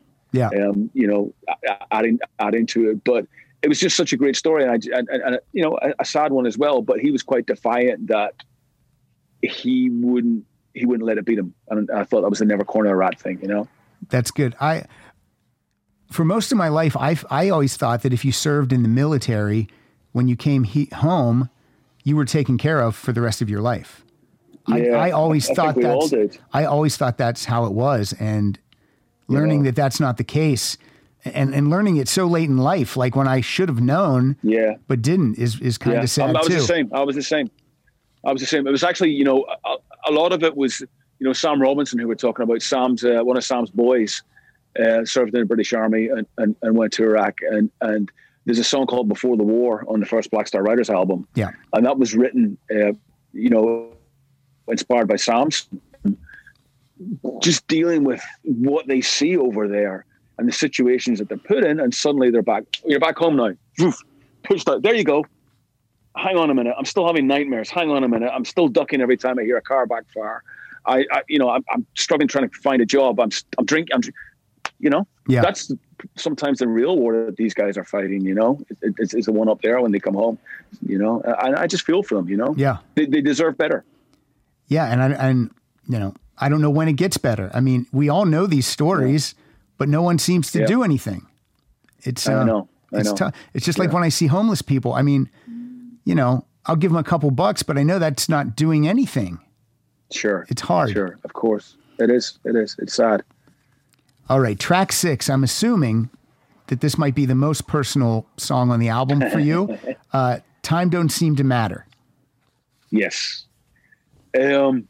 adding to it. But it was just such a great story. And a sad one as well, but he was quite defiant that he wouldn't let it beat him. And I thought that was the Never Corner a Rat thing, That's good. For most of my life, I always thought that if you served in the military, when you came home, you were taken care of for the rest of your life. Yeah, I always thought think we all did. I always thought that's how it was. And learning that that's not the case and learning it so late in life, like when I should have known, but didn't is kind of sad I was too. I was the same. It was actually, you know, a lot of it was, you know, Sam Robinson, who we're talking about. Sam's one of Sam's boys served in the British Army and went to Iraq. And there's a song called Before the War on the first Black Star Riders album. Yeah. And that was written, you know, inspired by Sam's. Just dealing with what they see over there and the situations that they're put in, and suddenly they're back. You're back home now. Pushed out. There you go. Hang on a minute. I'm still having nightmares. Hang on a minute. I'm still ducking every time I hear a car backfire. I'm struggling trying to find a job. I'm drinking. You know, that's sometimes the real war that these guys are fighting. You know, it's the one up there when they come home. You know, and I just feel for them. You know, they deserve better. Yeah, and you know, I don't know when it gets better. I mean, we all know these stories, but no one seems to do anything. It's I know. Tough. It's just like when I see homeless people. I mean, you know, I'll give them a couple bucks, but I know that's not doing anything. Sure. It's hard. Sure. Of course. It is. It's sad. All right. Track 6. I'm assuming that this might be the most personal song on the album for you. Time Don't Seem to Matter. Yes. I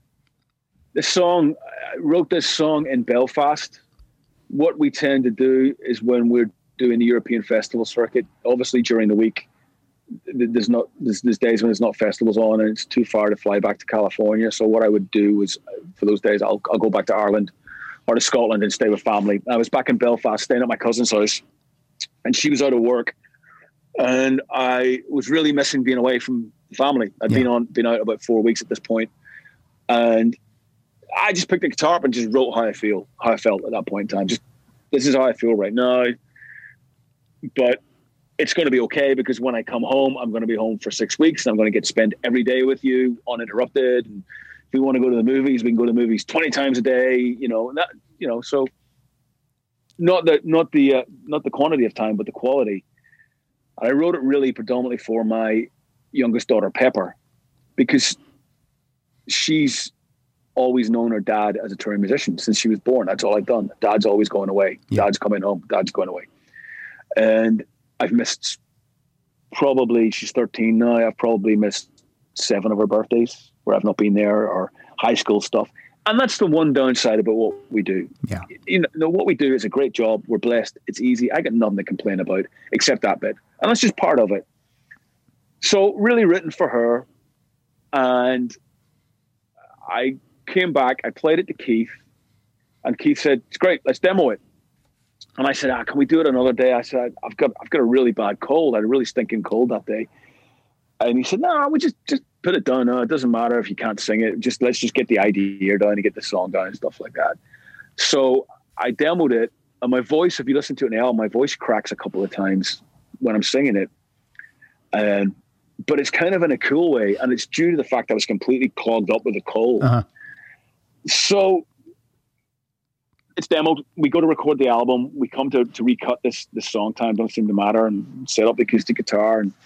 wrote this song in Belfast. What we tend to do is when we're doing the European festival circuit, obviously during the week, there's days when there's not festivals on and it's too far to fly back to California. So what I would do is for those days, I'll go back to Ireland or to Scotland and stay with family. I was back in Belfast staying at my cousin's house and she was out of work and I was really missing being away from the family. I'd been out about 4 weeks at this point, and I just picked the guitar up and just wrote how I felt at that point in time. Just, this is how I feel right now, but it's going to be okay because when I come home, I'm going to be home for 6 weeks and I'm going to get to spend every day with you uninterrupted. And if we want to go to the movies, we can go to the movies 20 times a day, you know, and that, you know, so not the quantity of time, but the quality. I wrote it really predominantly for my youngest daughter, Pepper, because she's always known her dad as a touring musician since she was born. That's all I've done. Dad's always going away. Dad's coming home. Dad's going away. And I've missed probably, she's 13 now, I've probably missed 7 of her birthdays where I've not been there, or high school stuff. And that's the one downside about what we do. Yeah. You know, what we do is a great job. We're blessed. It's easy. I got nothing to complain about except that bit. And that's just part of it. So really written for her. And I came back, I played it to Keith, and Keith said, "It's great, let's demo it." And I said, "Can we do it another day?" I said, I've got a really bad cold. I had a really stinking cold that day. And he said, "No, we just put it down. No, it doesn't matter if you can't sing it. Let's just get the idea down and get the song down and stuff like that." So I demoed it, and my voice, if you listen to it now, my voice cracks a couple of times when I'm singing it. But it's kind of in a cool way, and it's due to the fact I was completely clogged up with a cold. Uh-huh. So it's demoed. We go to record the album. We come to recut this song, Time Don't Seem to Matter, and set up the acoustic guitar, and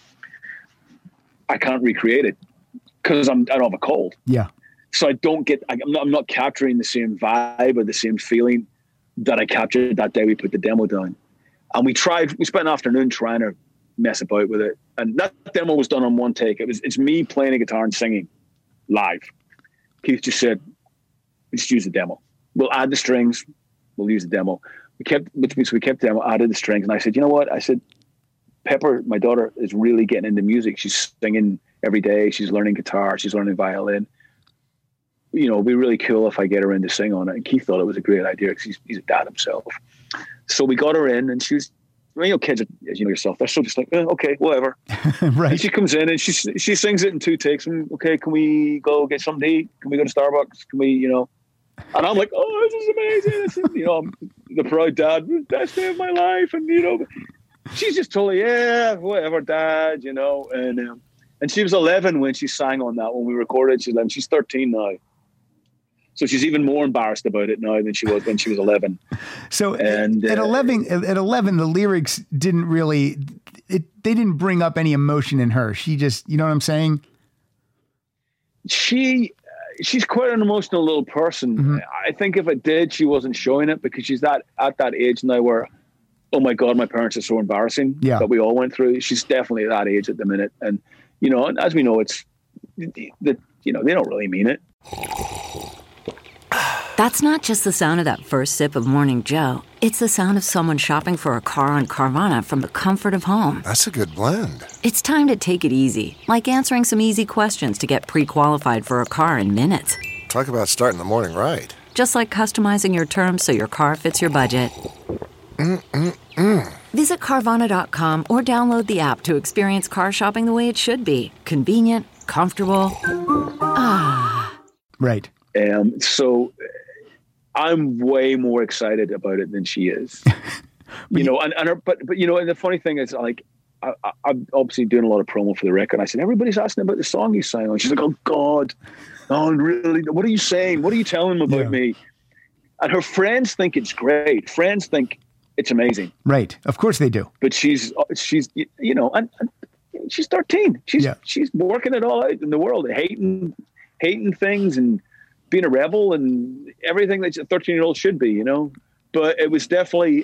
I can't recreate it because I don't have a cold. Yeah. So I don't get, I'm not capturing the same vibe or the same feeling that I captured that day we put the demo down. And we spent an afternoon trying to mess about with it. And that demo was done on one take. It's me playing a guitar and singing live. Keith just said, "Let's use the demo. We'll add the strings. We'll use the demo." We kept the demo, added the strings. And I said, "You know what?" I said, "Pepper, my daughter, is really getting into music. She's singing every day. She's learning guitar. She's learning violin. You know, it'd be really cool if I get her in to sing on it." And Keith thought it was a great idea because he's a dad himself. So we got her in, and she was, you know, kids, as you know yourself, they're so just like, okay, whatever. Right. And she comes in and she sings it in 2 takes. And, "Okay, can we go get something to eat? Can we go to Starbucks? Can we, you know?" And I'm like, "Oh, this is amazing. This is, you know, I'm the proud dad, best day of my life." And, you know, she's just totally, "Yeah, whatever, Dad," you know. And she was 11 when she sang on that when we recorded. She's 11. She's 13 now. So she's even more embarrassed about it now than she was when she was 11. So at 11, the lyrics didn't really, they didn't bring up any emotion in her. She just, you know what I'm saying? She's quite an emotional little person. Mm-hmm. I think if it did, she wasn't showing it because she's at that age now where, oh my God, my parents are so embarrassing that we all went through. She's definitely at that age at the minute. And, you know, as we know, it's, you know, they don't really mean it. That's not just the sound of that first sip of Morning Joe. It's the sound of someone shopping for a car on Carvana from the comfort of home. That's a good blend. It's time to take it easy, like answering some easy questions to get pre-qualified for a car in minutes. Talk about starting the morning right. Just like customizing your terms so your car fits your budget. Visit Carvana.com or download the app to experience car shopping the way it should be. Convenient, comfortable. Right. So I'm way more excited about it than she is. You know, but you know, and the funny thing is, like, I'm obviously doing a lot of promo for the record. I said, everybody's asking about the song you sang on. She's like, oh God, no, really? What are you saying? What are you telling them about me? And her friends think it's great. Friends think it's amazing. Right. Of course they do. But she's you know, and she's 13. She's working it all out in the world, hating things and being a rebel and everything that a 13-year-old should be, you know. But it was definitely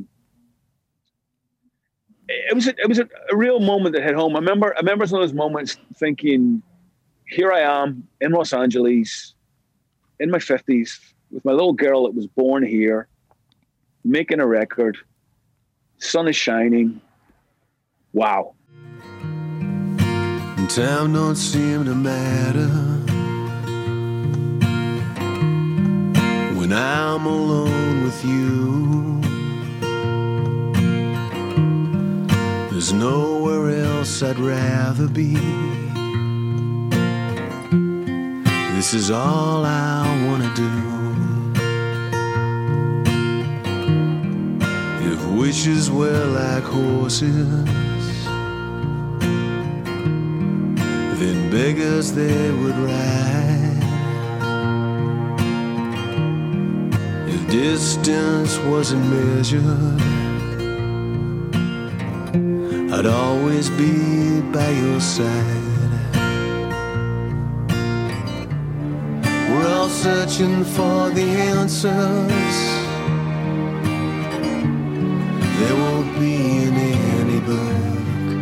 it was a real moment that hit home. I remember some of those moments thinking, here I am in Los Angeles in my 50s with my little girl that was born here, making a record. Sun is shining. Wow. Time don't seem to matter when I'm alone with you. There's nowhere else I'd rather be. This is all I want to do. If wishes were like horses, then beggars they would ride. If distance wasn't measured, I'd always be by your side. We're all searching for the answers. There won't be in any book.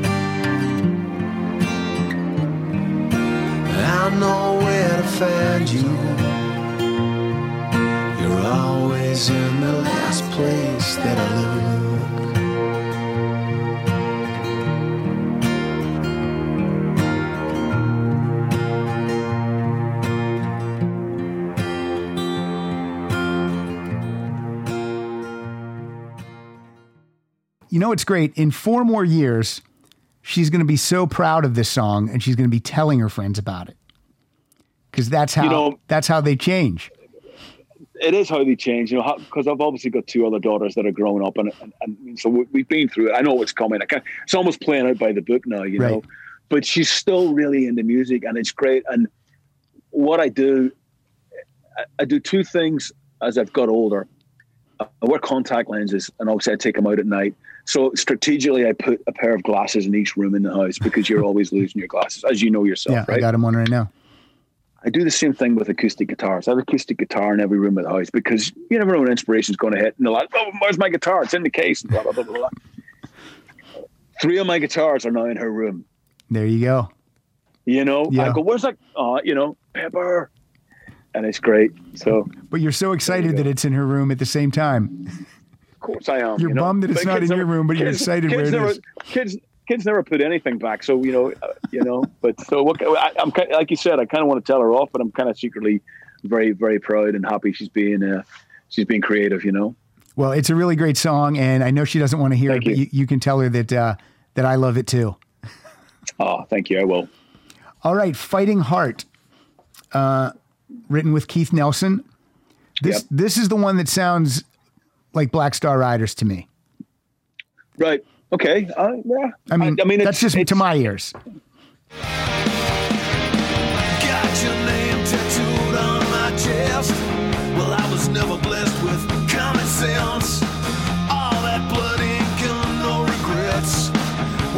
I know where to find you. You're always in the last place that I look. You know, it's great. In 4 more years, she's going to be so proud of this song and she's going to be telling her friends about it. Because that's how they change. It is how they change, you know, because I've obviously got 2 other daughters that are growing up and so we've been through it. I know what's coming. It's almost playing out by the book now, you know, but she's still really into music and it's great. And what I do 2 things as I've got older. I wear contact lenses and obviously I take them out at night. So strategically, I put a pair of glasses in each room in the house because you're always losing your glasses, as you know yourself, right? I got them on right now. I do the same thing with acoustic guitars. I have an acoustic guitar in every room of the house because you never know when inspiration's going to hit. And they're like, oh, where's my guitar? It's in the case. Blah, blah, blah, blah, blah. 3 of my guitars are now in her room. There you go. You know, I go, where's that? You know, Pepper. And it's great. So, but you're so excited that it's in her room at the same time. Of course I am. You're bummed that it's not in your room, but you're excited where it is. Kids never put anything back. So, you know, but so what, I'm like you said, I kind of want to tell her off, but I'm kind of secretly very, very proud and happy she's being creative, you know? Well, it's a really great song and I know she doesn't want to hear it, but you can tell her that I love it too. Oh, thank you. I will. All right. Fighting Heart. Written with Keith Nelson. This is the one that sounds like Black Star Riders to me. Right. Okay. Yeah. I mean that's just to my ears. Got your name tattooed on my chest. Well, I was never blessed with common sense. All that blood ink and no regrets.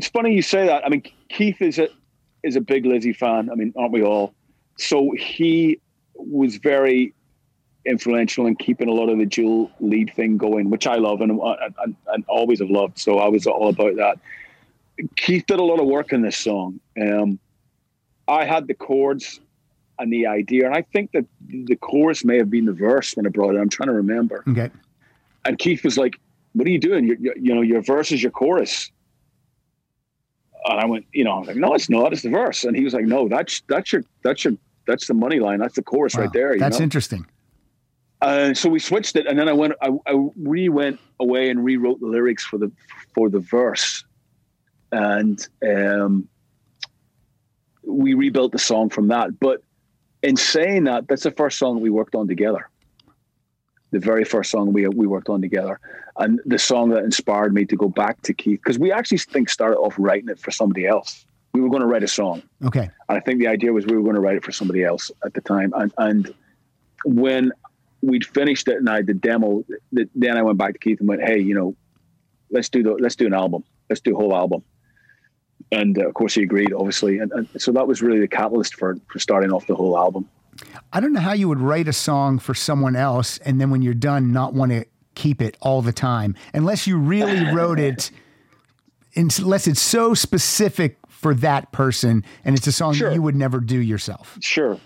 funny you say that. I mean, Keith is a big Lizzie fan. I mean, aren't we all? So he was very influential in keeping a lot of the dual lead thing going, which I love and always have loved. So I was all about that. Keith did a lot of work in this song. I had the chords and the idea, and I think that the chorus may have been the verse when I brought it. I'm trying to remember. Okay. And Keith was like, "What are you doing? Your verse is your chorus." And I went, I was like, "No, it's not. It's the verse." And he was like, "No, that's the money line. That's the chorus right there." That's interesting. So we switched it, and then I went away and rewrote the lyrics for the verse, and we rebuilt the song from that. But in saying that, that's the first song we worked on together. The very first song we worked on together, and the song that inspired me to go back to Keith, because we actually started off writing it for somebody else. We were going to write a song. Okay. And I think the idea was we were going to write it for somebody else at the time. And when we'd finished it and I had the demo, then I went back to Keith and went, "Hey, let's do an album. Let's do a whole album." And of course he agreed, obviously. And so that was really the catalyst for starting off the whole album. I don't know how you would write a song for someone else and then when you're done, not want to keep it all the time, unless you really wrote it, unless it's so specific for that person and it's a song that you would never do yourself. Sure.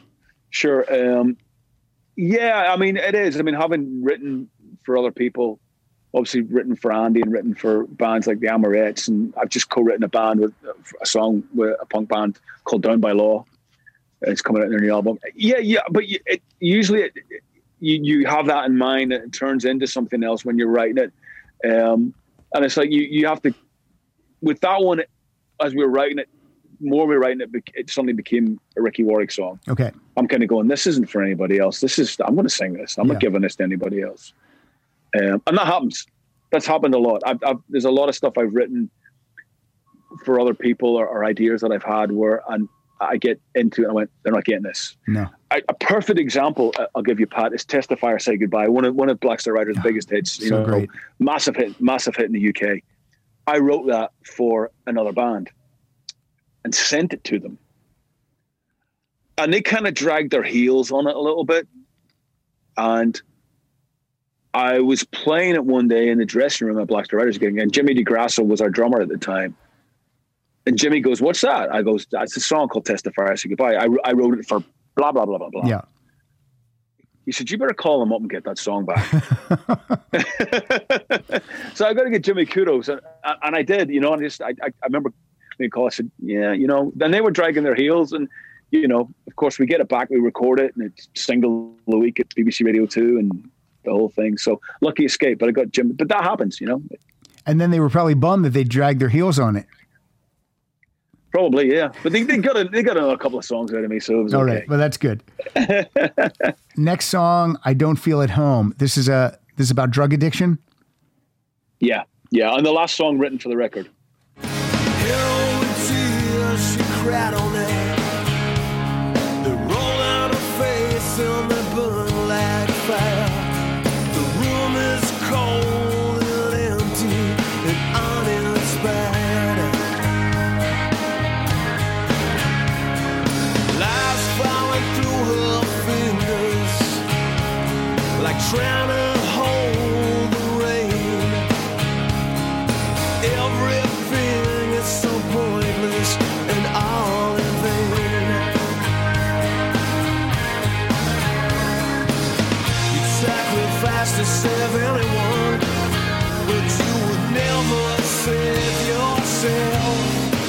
Yeah, I mean, it is. I mean, having written for other people, obviously written for Andy and written for bands like the Amorettes, and I've just co-written a song with a punk band called Down by Law. It's coming out in their new album. Yeah, but usually you have that in mind and it turns into something else when you're writing it. And it's like you have to, with that one, as we were writing it, it suddenly became a Ricky Warwick song. Okay. I'm kind of going, this isn't for anybody else. I'm going to sing this. I'm not giving this to anybody else. And that happens. That's happened a lot. There's a lot of stuff I've written for other people or ideas that I've had where I get into it and I went, they're not getting this. No. A perfect example I'll give you, Pat, is Testify or Say Goodbye. One of Black Star Riders' biggest hits. Great. Massive hit in the UK. I wrote that for another band and sent it to them. And they kind of dragged their heels on it a little bit. And I was playing it one day in the dressing room at Black Star Riders again, and Jimmy DeGrasso was our drummer at the time. And Jimmy goes, "What's that?" I goes, "That's a song called Testify or Say Goodbye. I wrote it for blah, blah, blah, blah, blah." Yeah. He said, "You better call him up and get that song back." So I got to get Jimmy kudos. And I did, and I remember being called, I said, "Yeah, then they were dragging their heels. And, of course we get it back, we record it, and it's single of the week at BBC Radio 2 and the whole thing. So lucky escape, but I got Jimmy, but that happens, And then they were probably bummed that they dragged their heels on it. Probably, yeah. But they got a couple of songs out of me, so it was all okay. right. Well, that's good. Next song, I Don't Feel at Home. This is about drug addiction. Yeah, and the last song written for the record. Heroin tears, she cried on it. They roll out her face and they burn like fire. The room is cold and empty and uninspired. Lies falling through her fingers like trying to hold the rain. Everything is so pointless and all in vain. You sacrificed to save anyone, but you would never save yourself.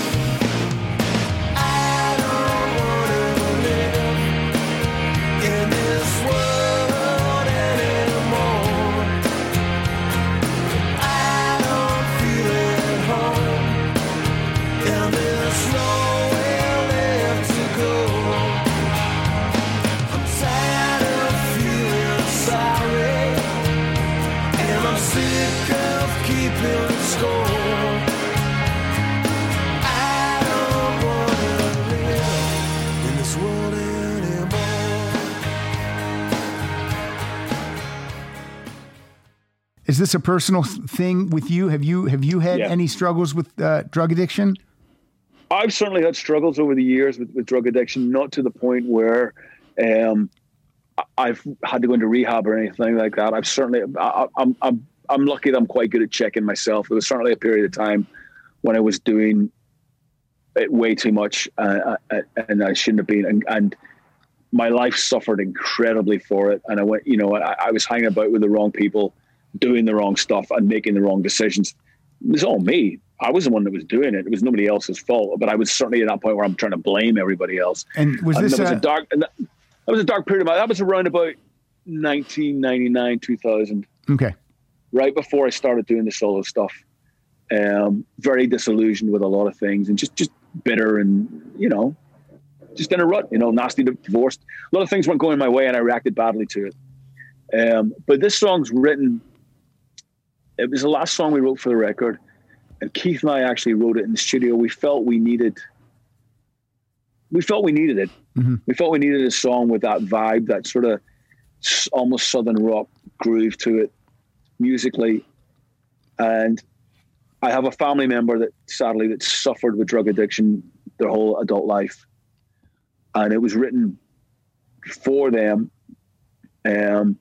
I don't wanna live in this world anymore. I don't feel at home, and there's nowhere left to go. I'm tired of feeling sorry, and I'm sick of keeping score. Is this a personal thing with you? Have you had Yeah. any struggles with drug addiction? I've certainly had struggles over the years with drug addiction, not to the point where I've had to go into rehab or anything like that. I'm lucky that I'm quite good at checking myself. There was certainly a period of time when I was doing it way too much, and I shouldn't have been. And my life suffered incredibly for it. And I went, I was hanging about with the wrong people, doing the wrong stuff, and making the wrong decisions. It was all me. I was the one that was doing it. It was nobody else's fault. But I was certainly at that point where I'm trying to blame everybody else. And was this that was a dark period of my. That was around about 1999, 2000. Okay. Right before I started doing the solo stuff. Very disillusioned with a lot of things, and just bitter, and just in a rut. Nasty divorced. A lot of things weren't going my way, and I reacted badly to it. But this song's written. It was the last song we wrote for the record, and Keith and I actually wrote it in the studio. We felt we needed it. Mm-hmm. We felt we needed a song with that vibe, that sort of almost southern rock groove to it, musically. And I have a family member that sadly suffered with drug addiction their whole adult life, and it was written for them, and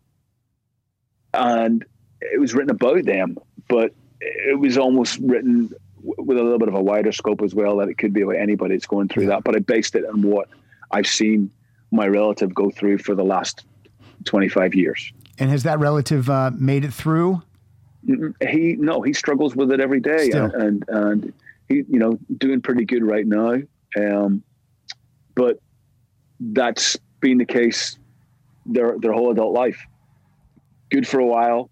it was written about them, but it was almost written with a little bit of a wider scope as well, that it could be about anybody that's going through that. But I based it on what I've seen my relative go through for the last 25 years. And has that relative made it through? He struggles with it every day. Still. and he, doing pretty good right now. But that's been the case their whole adult life. Good for a while,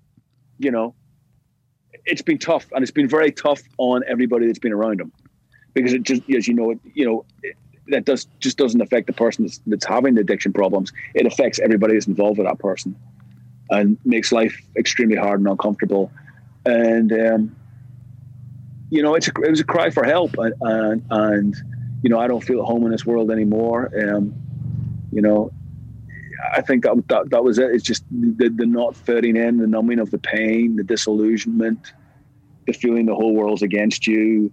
it's been tough, and it's been very tough on everybody that's been around him, because it just, as that just doesn't affect the person that's having the addiction problems. It affects everybody that's involved with that person, and makes life extremely hard and uncomfortable. And it was a cry for help, and I don't feel at home in this world anymore. I think that was it. It's just the not fitting in, the numbing of the pain, the disillusionment, the feeling the whole world's against you.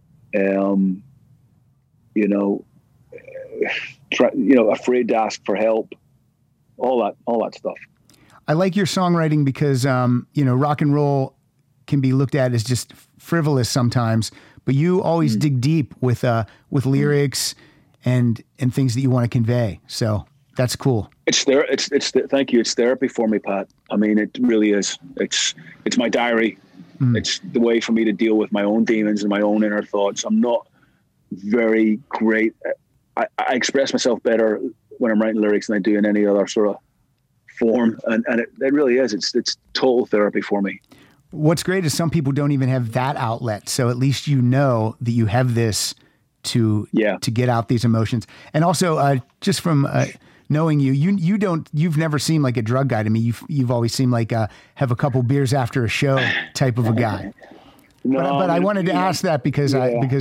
Afraid to ask for help, all that stuff. I like your songwriting because, rock and roll can be looked at as just frivolous sometimes, but you always dig deep with lyrics and things that you want to convey. So that's cool. Thank you. It's therapy for me, Pat. I mean, it really is. It's my diary. It's the way for me to deal with my own demons and my own inner thoughts. I'm not very great. I express myself better when I'm writing lyrics than I do in any other sort of form. And it really is. It's total therapy for me. What's great is some people don't even have that outlet. So at least that you have this to get out these emotions. And also just from knowing you've never seemed like a drug guy to me. You've always seemed like have a couple beers after a show type of a guy. No, but I wanted to ask that because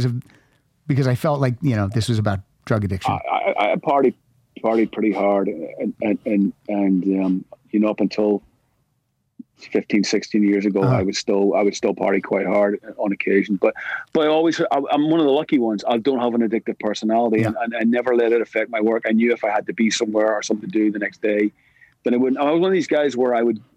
I felt like, this was about drug addiction. I partied pretty hard, and up until 15, 16 years ago, I would still party quite hard on occasion. But I'm one of the lucky ones. I don't have an addictive personality, and I never let it affect my work. I knew if I had to be somewhere or something to do the next day, then I wouldn't. I was one of these guys where I would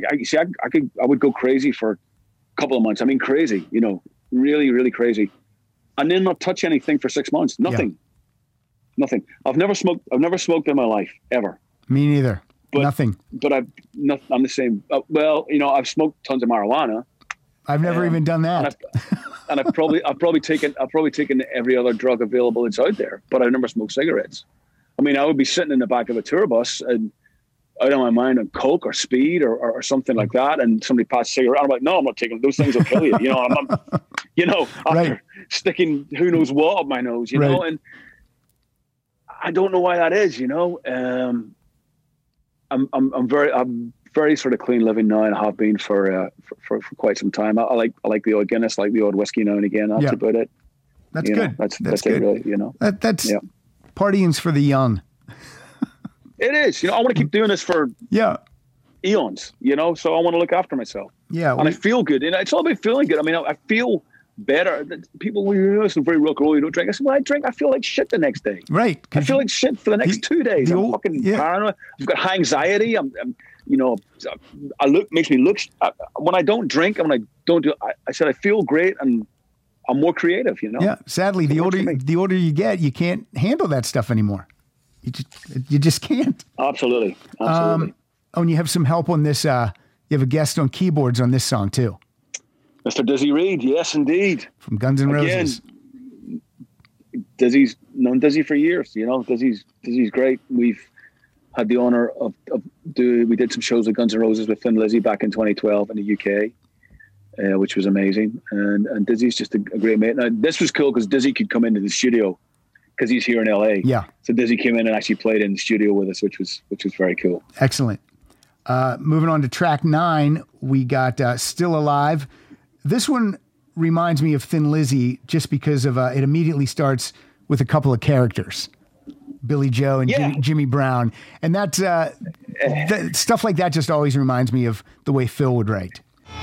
go crazy for a couple of months. I mean, crazy, really, really crazy, and then not touch anything for 6 months. Nothing. I've never smoked in my life ever. Me neither. Nothing. But I'm the same. I've smoked tons of marijuana. I've never even done that. And I've probably taken every other drug available that's out there, but I've never smoked cigarettes. I mean, I would be sitting in the back of a tour bus and out of my mind on coke or speed or something like that, and somebody passed a cigarette. I'm like, no, I'm not taking those things. Will kill you. After right. sticking who knows what up my nose, and I don't know why that is. I'm very sort of clean living now, and I have been for quite some time. I like the odd Guinness, like the odd whiskey now and again. That's about it. That's good. That's good. It really. That's partying's for the young. It is. I want to keep doing this for eons, so I want to look after myself. Yeah. And I feel good. It's all about feeling good. I mean, I feel better. People, when you're listening very rock and roll, you don't drink. I said, well, I drink. I feel like shit the next day. Right. I feel like shit for the next 2 days. I'm fucking paranoid. I've got high anxiety. Makes me look, when I don't drink and when I don't do, I said, I feel great and I'm more creative, Yeah. Sadly, the older you get, you can't handle that stuff anymore. You just can't. Absolutely. And you have some help on this. You have a guest on keyboards on this song too. Mr. Dizzy Reed, yes, indeed. From Guns N' Roses. Dizzy's known Dizzy for years. Dizzy's great. We've had the honor of we did some shows with Guns N' Roses with Thin Lizzy back in 2012 in the UK, which was amazing. And Dizzy's just a great mate. Now, this was cool because Dizzy could come into the studio because he's here in LA. Yeah. So Dizzy came in and actually played in the studio with us, which was very cool. Excellent. Moving on to track 9, we got Still Alive. This one reminds me of Thin Lizzy just because of it immediately starts with a couple of characters, Billy Joe and Jimmy Brown. And that stuff like that just always reminds me of the way Phil would write.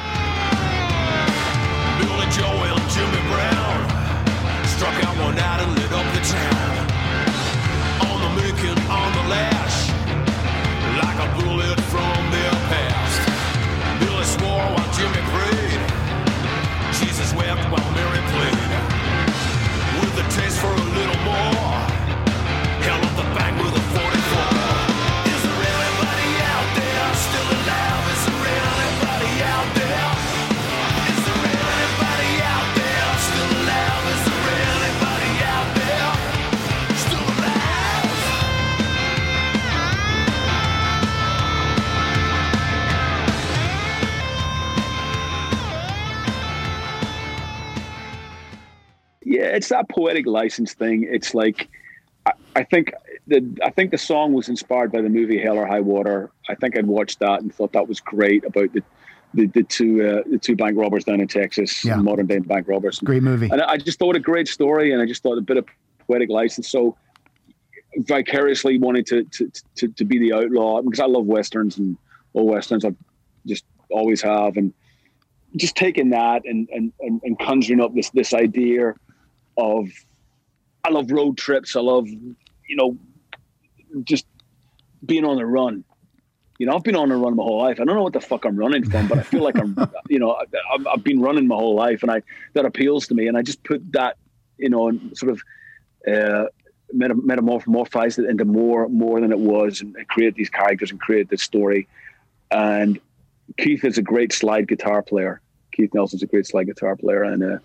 Billy Joe and Jimmy Brown struck out one night and lit up the town. On the making, on the lash, like a bullet from their past. Billy swore while Jimmy prayed. Jesus wept while Mary played. With a taste for a little more, held up the bank with a 44. Is there anybody out there still alive? Is there anybody out there? Is there anybody out there still alive? Is there anybody out there still alive? Yeah, it's that poetic license thing. It's like, I think the song was inspired by the movie Hell or High Water. I think I'd watched that and thought that was great about the two bank robbers down in Texas, modern day bank robbers. Great movie. And I just thought a great story, and I just thought a bit of poetic license. So vicariously wanted to be the outlaw, because I love westerns and old westerns. I just always have, and just taking that and conjuring up this idea of, I love road trips. I love, just being on the run. I've been on the run my whole life. I don't know what the fuck I'm running from, but I feel like I've been running my whole life, and that appeals to me. And I just put that, sort of metamorphized it into more than it was, and create these characters and create this story. And Keith is a great slide guitar player. Keith Nelson's a great slide guitar player, and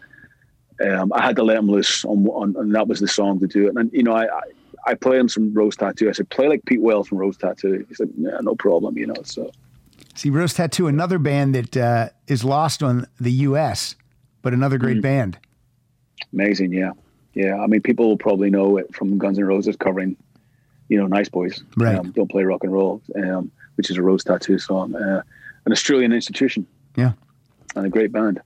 I had to let him loose on and that was the song to do it. And I played him some Rose Tattoo. I said, play like Pete Wells from Rose Tattoo. He said, yeah, no problem. So see, Rose Tattoo, another band that is lost on the U.S., but another great band. Amazing, yeah. I mean, people will probably know it from Guns N' Roses covering, Nice Boys. Right. Don't Play Rock and Roll, which is a Rose Tattoo song. An Australian institution. Yeah. And a great band.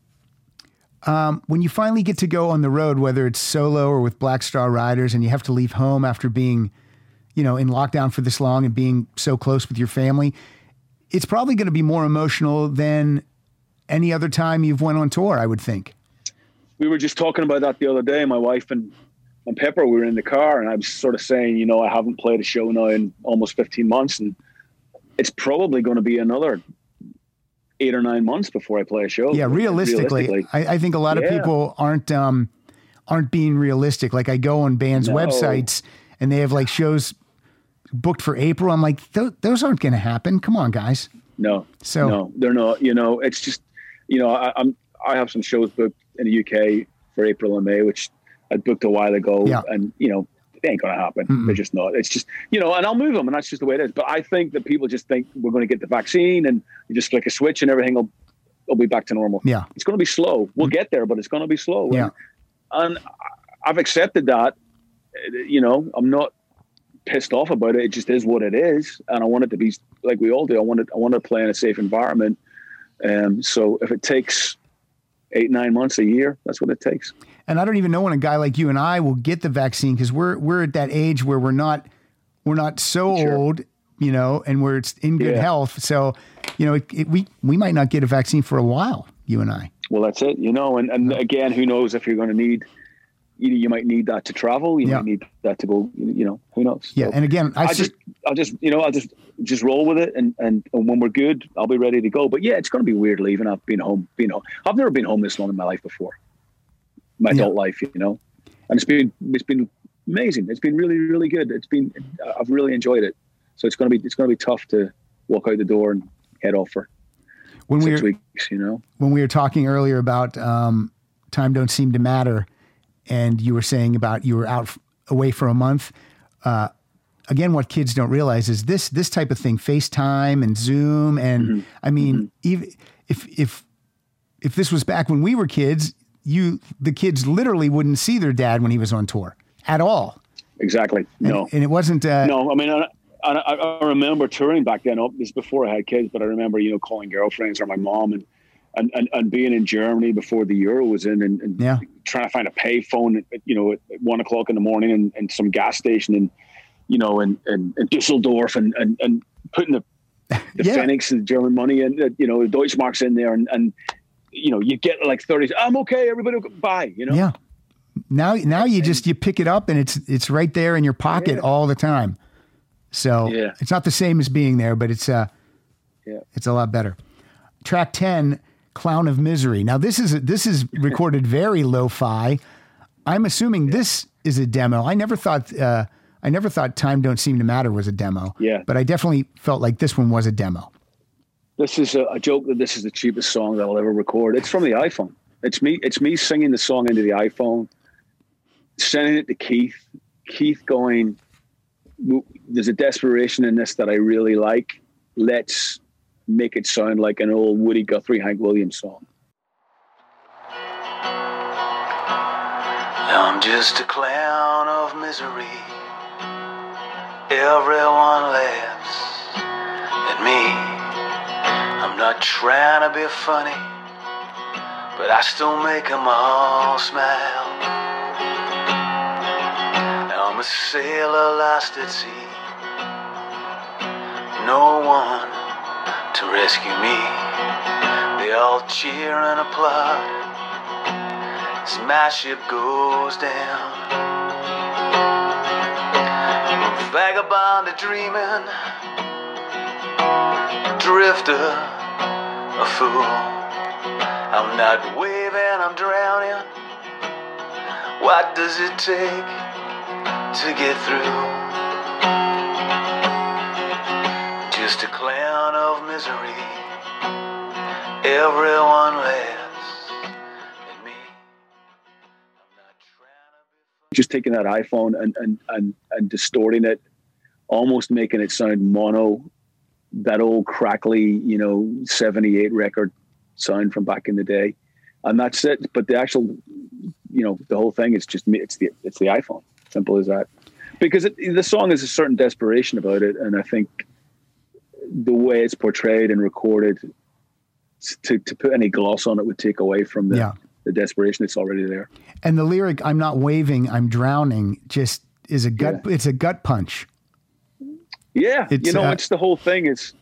When you finally get to go on the road, whether it's solo or with Black Star Riders, and you have to leave home after being, in lockdown for this long and being so close with your family, it's probably going to be more emotional than any other time you've went on tour, I would think. We were just talking about that the other day. My wife and Pepper, we were in the car, and I was sort of saying, I haven't played a show now in almost 15 months, and it's probably going to be another 8 or 9 months before I play a show. Yeah, realistically. I think a lot of people aren't being realistic. Like, I go on bands' websites and they have like shows booked for April. I'm like, those aren't going to happen. Come on, guys. No, they're not. It's just, I have some shows booked in the UK for April and May, which I booked a while ago, and it ain't going to happen. Mm-mm. They're just not. It's just, and I'll move them, and that's just the way it is. But I think that people just think we're going to get the vaccine and you just flick a switch and everything will be back to normal. Yeah. It's going to be slow. We'll get there, but it's going to be slow. Yeah. And I've accepted that. I'm not pissed off about it. It just is what it is. And I want it to be like we all do. I want to play in a safe environment. So if it takes 8-9 months, a year, that's what it takes. And I don't even know when a guy like you and I will get the vaccine, because we're at that age where we're not so old. you know, and where it's in good Yeah. health. So, you know, we might not get a vaccine for a while, you and I. Well, that's it, you know, and again, who knows if you're going to need, you might need that to travel. You Yeah. might need that to go, you know, who knows? Yeah. So And again, I'll just roll with it. And when we're good, I'll be ready to go. But yeah, it's going to be weird leaving. I've been home. I've never been home this long in my life before. My adult life, you know, and it's been amazing. It's been really, really good. I've really enjoyed it. So it's going to be tough to walk out the door and head off for 6 weeks, you know. When we were talking earlier about time don't seem to matter, and you were saying about you were away for a month. Again, what kids don't realize is this type of thing, FaceTime and Zoom, and I mean, even if this was back when we were kids, the kids literally wouldn't see their dad when he was on tour at all. Exactly. No, and it wasn't. No, I mean, I remember touring back then. This is before I had kids, but I remember, you know, calling girlfriends or my mom and being in Germany before the Euro was in, and trying to find a pay phone, you know, at 1 o'clock in the morning and some gas station and, you know, in Dusseldorf and putting the Pfennigs, the German money, and you know, the Deutschmarks in there, and you know, you get like 30. I'm okay. Everybody will buy. You know. Yeah. Now you pick it up and it's right there in your pocket all the time. So it's not the same as being there, but it's a lot better. Track 10, Clown of Misery. Now this is recorded very lo-fi. I'm assuming this is a demo. I never thought Time Don't Seem to Matter was a demo. Yeah. But I definitely felt like this one was a demo. This is a joke that this is the cheapest song that I'll ever record. It's from the iPhone. It's me singing the song into the iPhone, sending it to Keith. Keith going, there's a desperation in this that I really like. Let's make it sound like an old Woody Guthrie, Hank Williams song. I'm just a clown of misery. Everyone laughs at me. I'm not trying to be funny, but I still make them all smile. I'm a sailor lost at sea, no one to rescue me. They all cheer and applaud as my ship goes down. A vagabond, a dreaming, a drifter, a fool. I'm not waving, I'm drowning. What does it take to get through? Just a clown of misery. Everyone laughs at me. I'm not trying to be Just taking that iPhone and distorting it, almost making it sound mono, that old crackly, you know, 78 record sound from back in the day. And that's it. But the actual, you know, the whole thing is just me. It's the iPhone. Simple as that. Because the song has a certain desperation about it. And I think the way it's portrayed and recorded, to put any gloss on it would take away from the desperation that's already there. And the lyric, I'm not waving, I'm drowning, just is it's a gut punch. Yeah. It's, you know, it's the whole thing is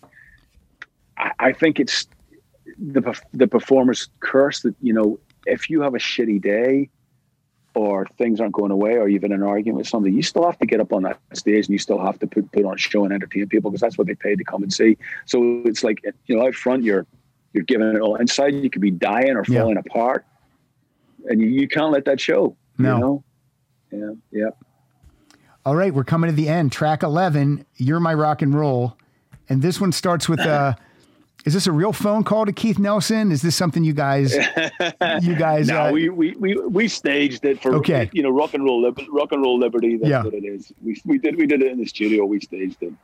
I think it's the performer's curse that, you know, if you have a shitty day or things aren't going away or you've been in an argument with somebody, you still have to get up on that stage and you still have to put on a show and entertain people because that's what they paid to come and see. So it's like, you know, out front, you're giving it all. Inside, you could be dying or falling apart and you can't let that show. No. You know? Yeah. All right, we're coming to the end. Track 11, You're My Rock and Roll. And this one starts with, is this a real phone call to Keith Nelson? Is this something you guys? No, we staged it for, you know, Rock and Roll Liberty. That's what it is. We did it in the studio. We staged it.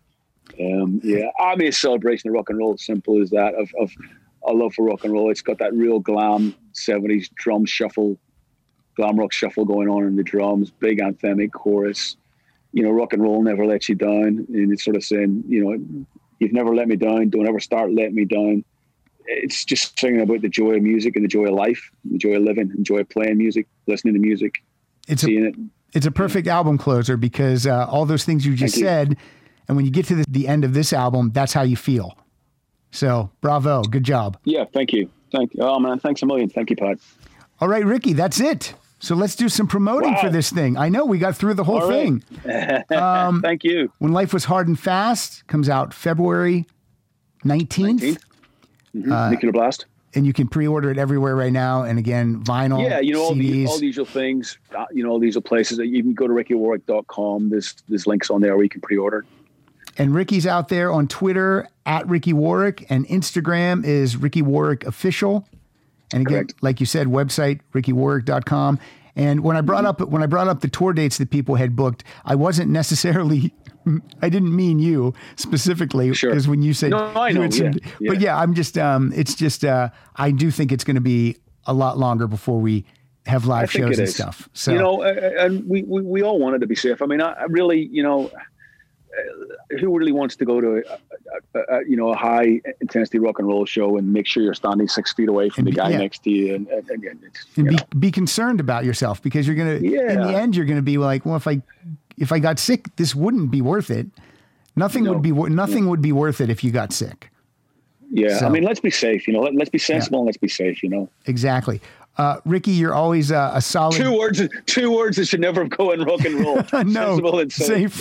I mean, a celebration of rock and roll, simple as that, of a love for rock and roll. It's got that real glam 70s drum shuffle, glam rock shuffle going on in the drums, big anthemic chorus. You know, rock and roll never lets you down. And it's sort of saying, you know, you've never let me down. Don't ever start letting me down. It's just singing about the joy of music and the joy of life, the joy of living, the joy of playing music, listening to music, seeing it. It's a perfect album closer because all those things you just said, And when you get to the end of this album, that's how you feel. So bravo. Good job. Yeah. Thank you. Oh man. Thanks a million. Thank you, Pat. All right, Ricky, that's it. So let's do some promoting for this thing. I know we got through the whole thing. Thank you. When Life Was Hard and Fast comes out February 19th. Nuclear Blast. And you can pre-order it everywhere right now. And again, vinyl, yeah, you know, all CDs. all these little things, you know, all these little places. You can go to rickywarwick.com. There's links on there where you can pre-order. And Ricky's out there on Twitter at Ricky Warwick, and Instagram is Ricky Warwick Official. And again, Correct. like you said, website rickywarwick.com. And when I brought up the tour dates that people had booked, I wasn't necessarily, I didn't mean you specifically, Sure. because when you said, No, I know, but yeah, I'm just, it's just, I do think it's going to be a lot longer before we have live I think shows it and is. stuff. So you know, and we all wanted to be safe. I mean, I really, you know, who really wants to go to a high intensity rock and roll show and make sure you're standing 6 feet away from the guy next to you, and be concerned about yourself, because you're gonna in the end you're gonna be like, well, if I got sick, this wouldn't be worth it. Nothing would be worth it if you got sick. Yeah, So- I mean, let's be safe. You know, let's be sensible and let's be safe. You know, Exactly. Ricky, you're always a solid. two words that should never go in rock and roll. No, Sensible and safe.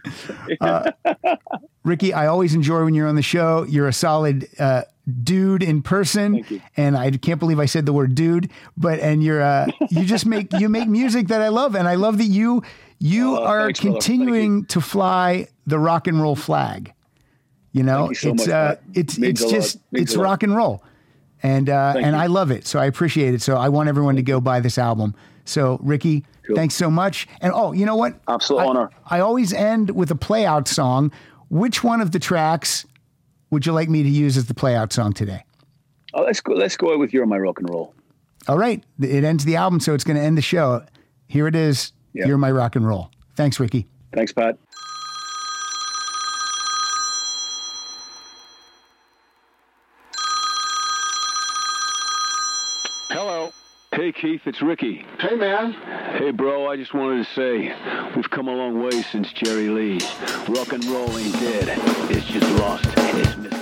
Ricky, I always enjoy when you're on the show. You're a solid dude in person. Thank you. And I can't believe I said the word dude, and you're you just make music that I love, and I love that you are thanks, brother. continuing to fly the rock and roll flag. You know, Thank you so much, Pat. it's Means a lot. just Means it's a lot. rock and roll. And you. I love it. So I appreciate it. So I want everyone to go buy this album. So Ricky, thanks so much. And you know what? Absolute honor. I always end with a play out song. Which one of the tracks would you like me to use as the play out song today? Oh, let's go with You're My Rock and Roll. All right. It ends the album, so it's going to end the show. Here it is. Yeah. You're My Rock and Roll. Thanks, Ricky. Thanks, Pat. Hello. Hey, Keith, it's Ricky. Hey, man. Hey, bro, I just wanted to say we've come a long way since Jerry Lee. Rock and roll ain't dead. It's just lost in its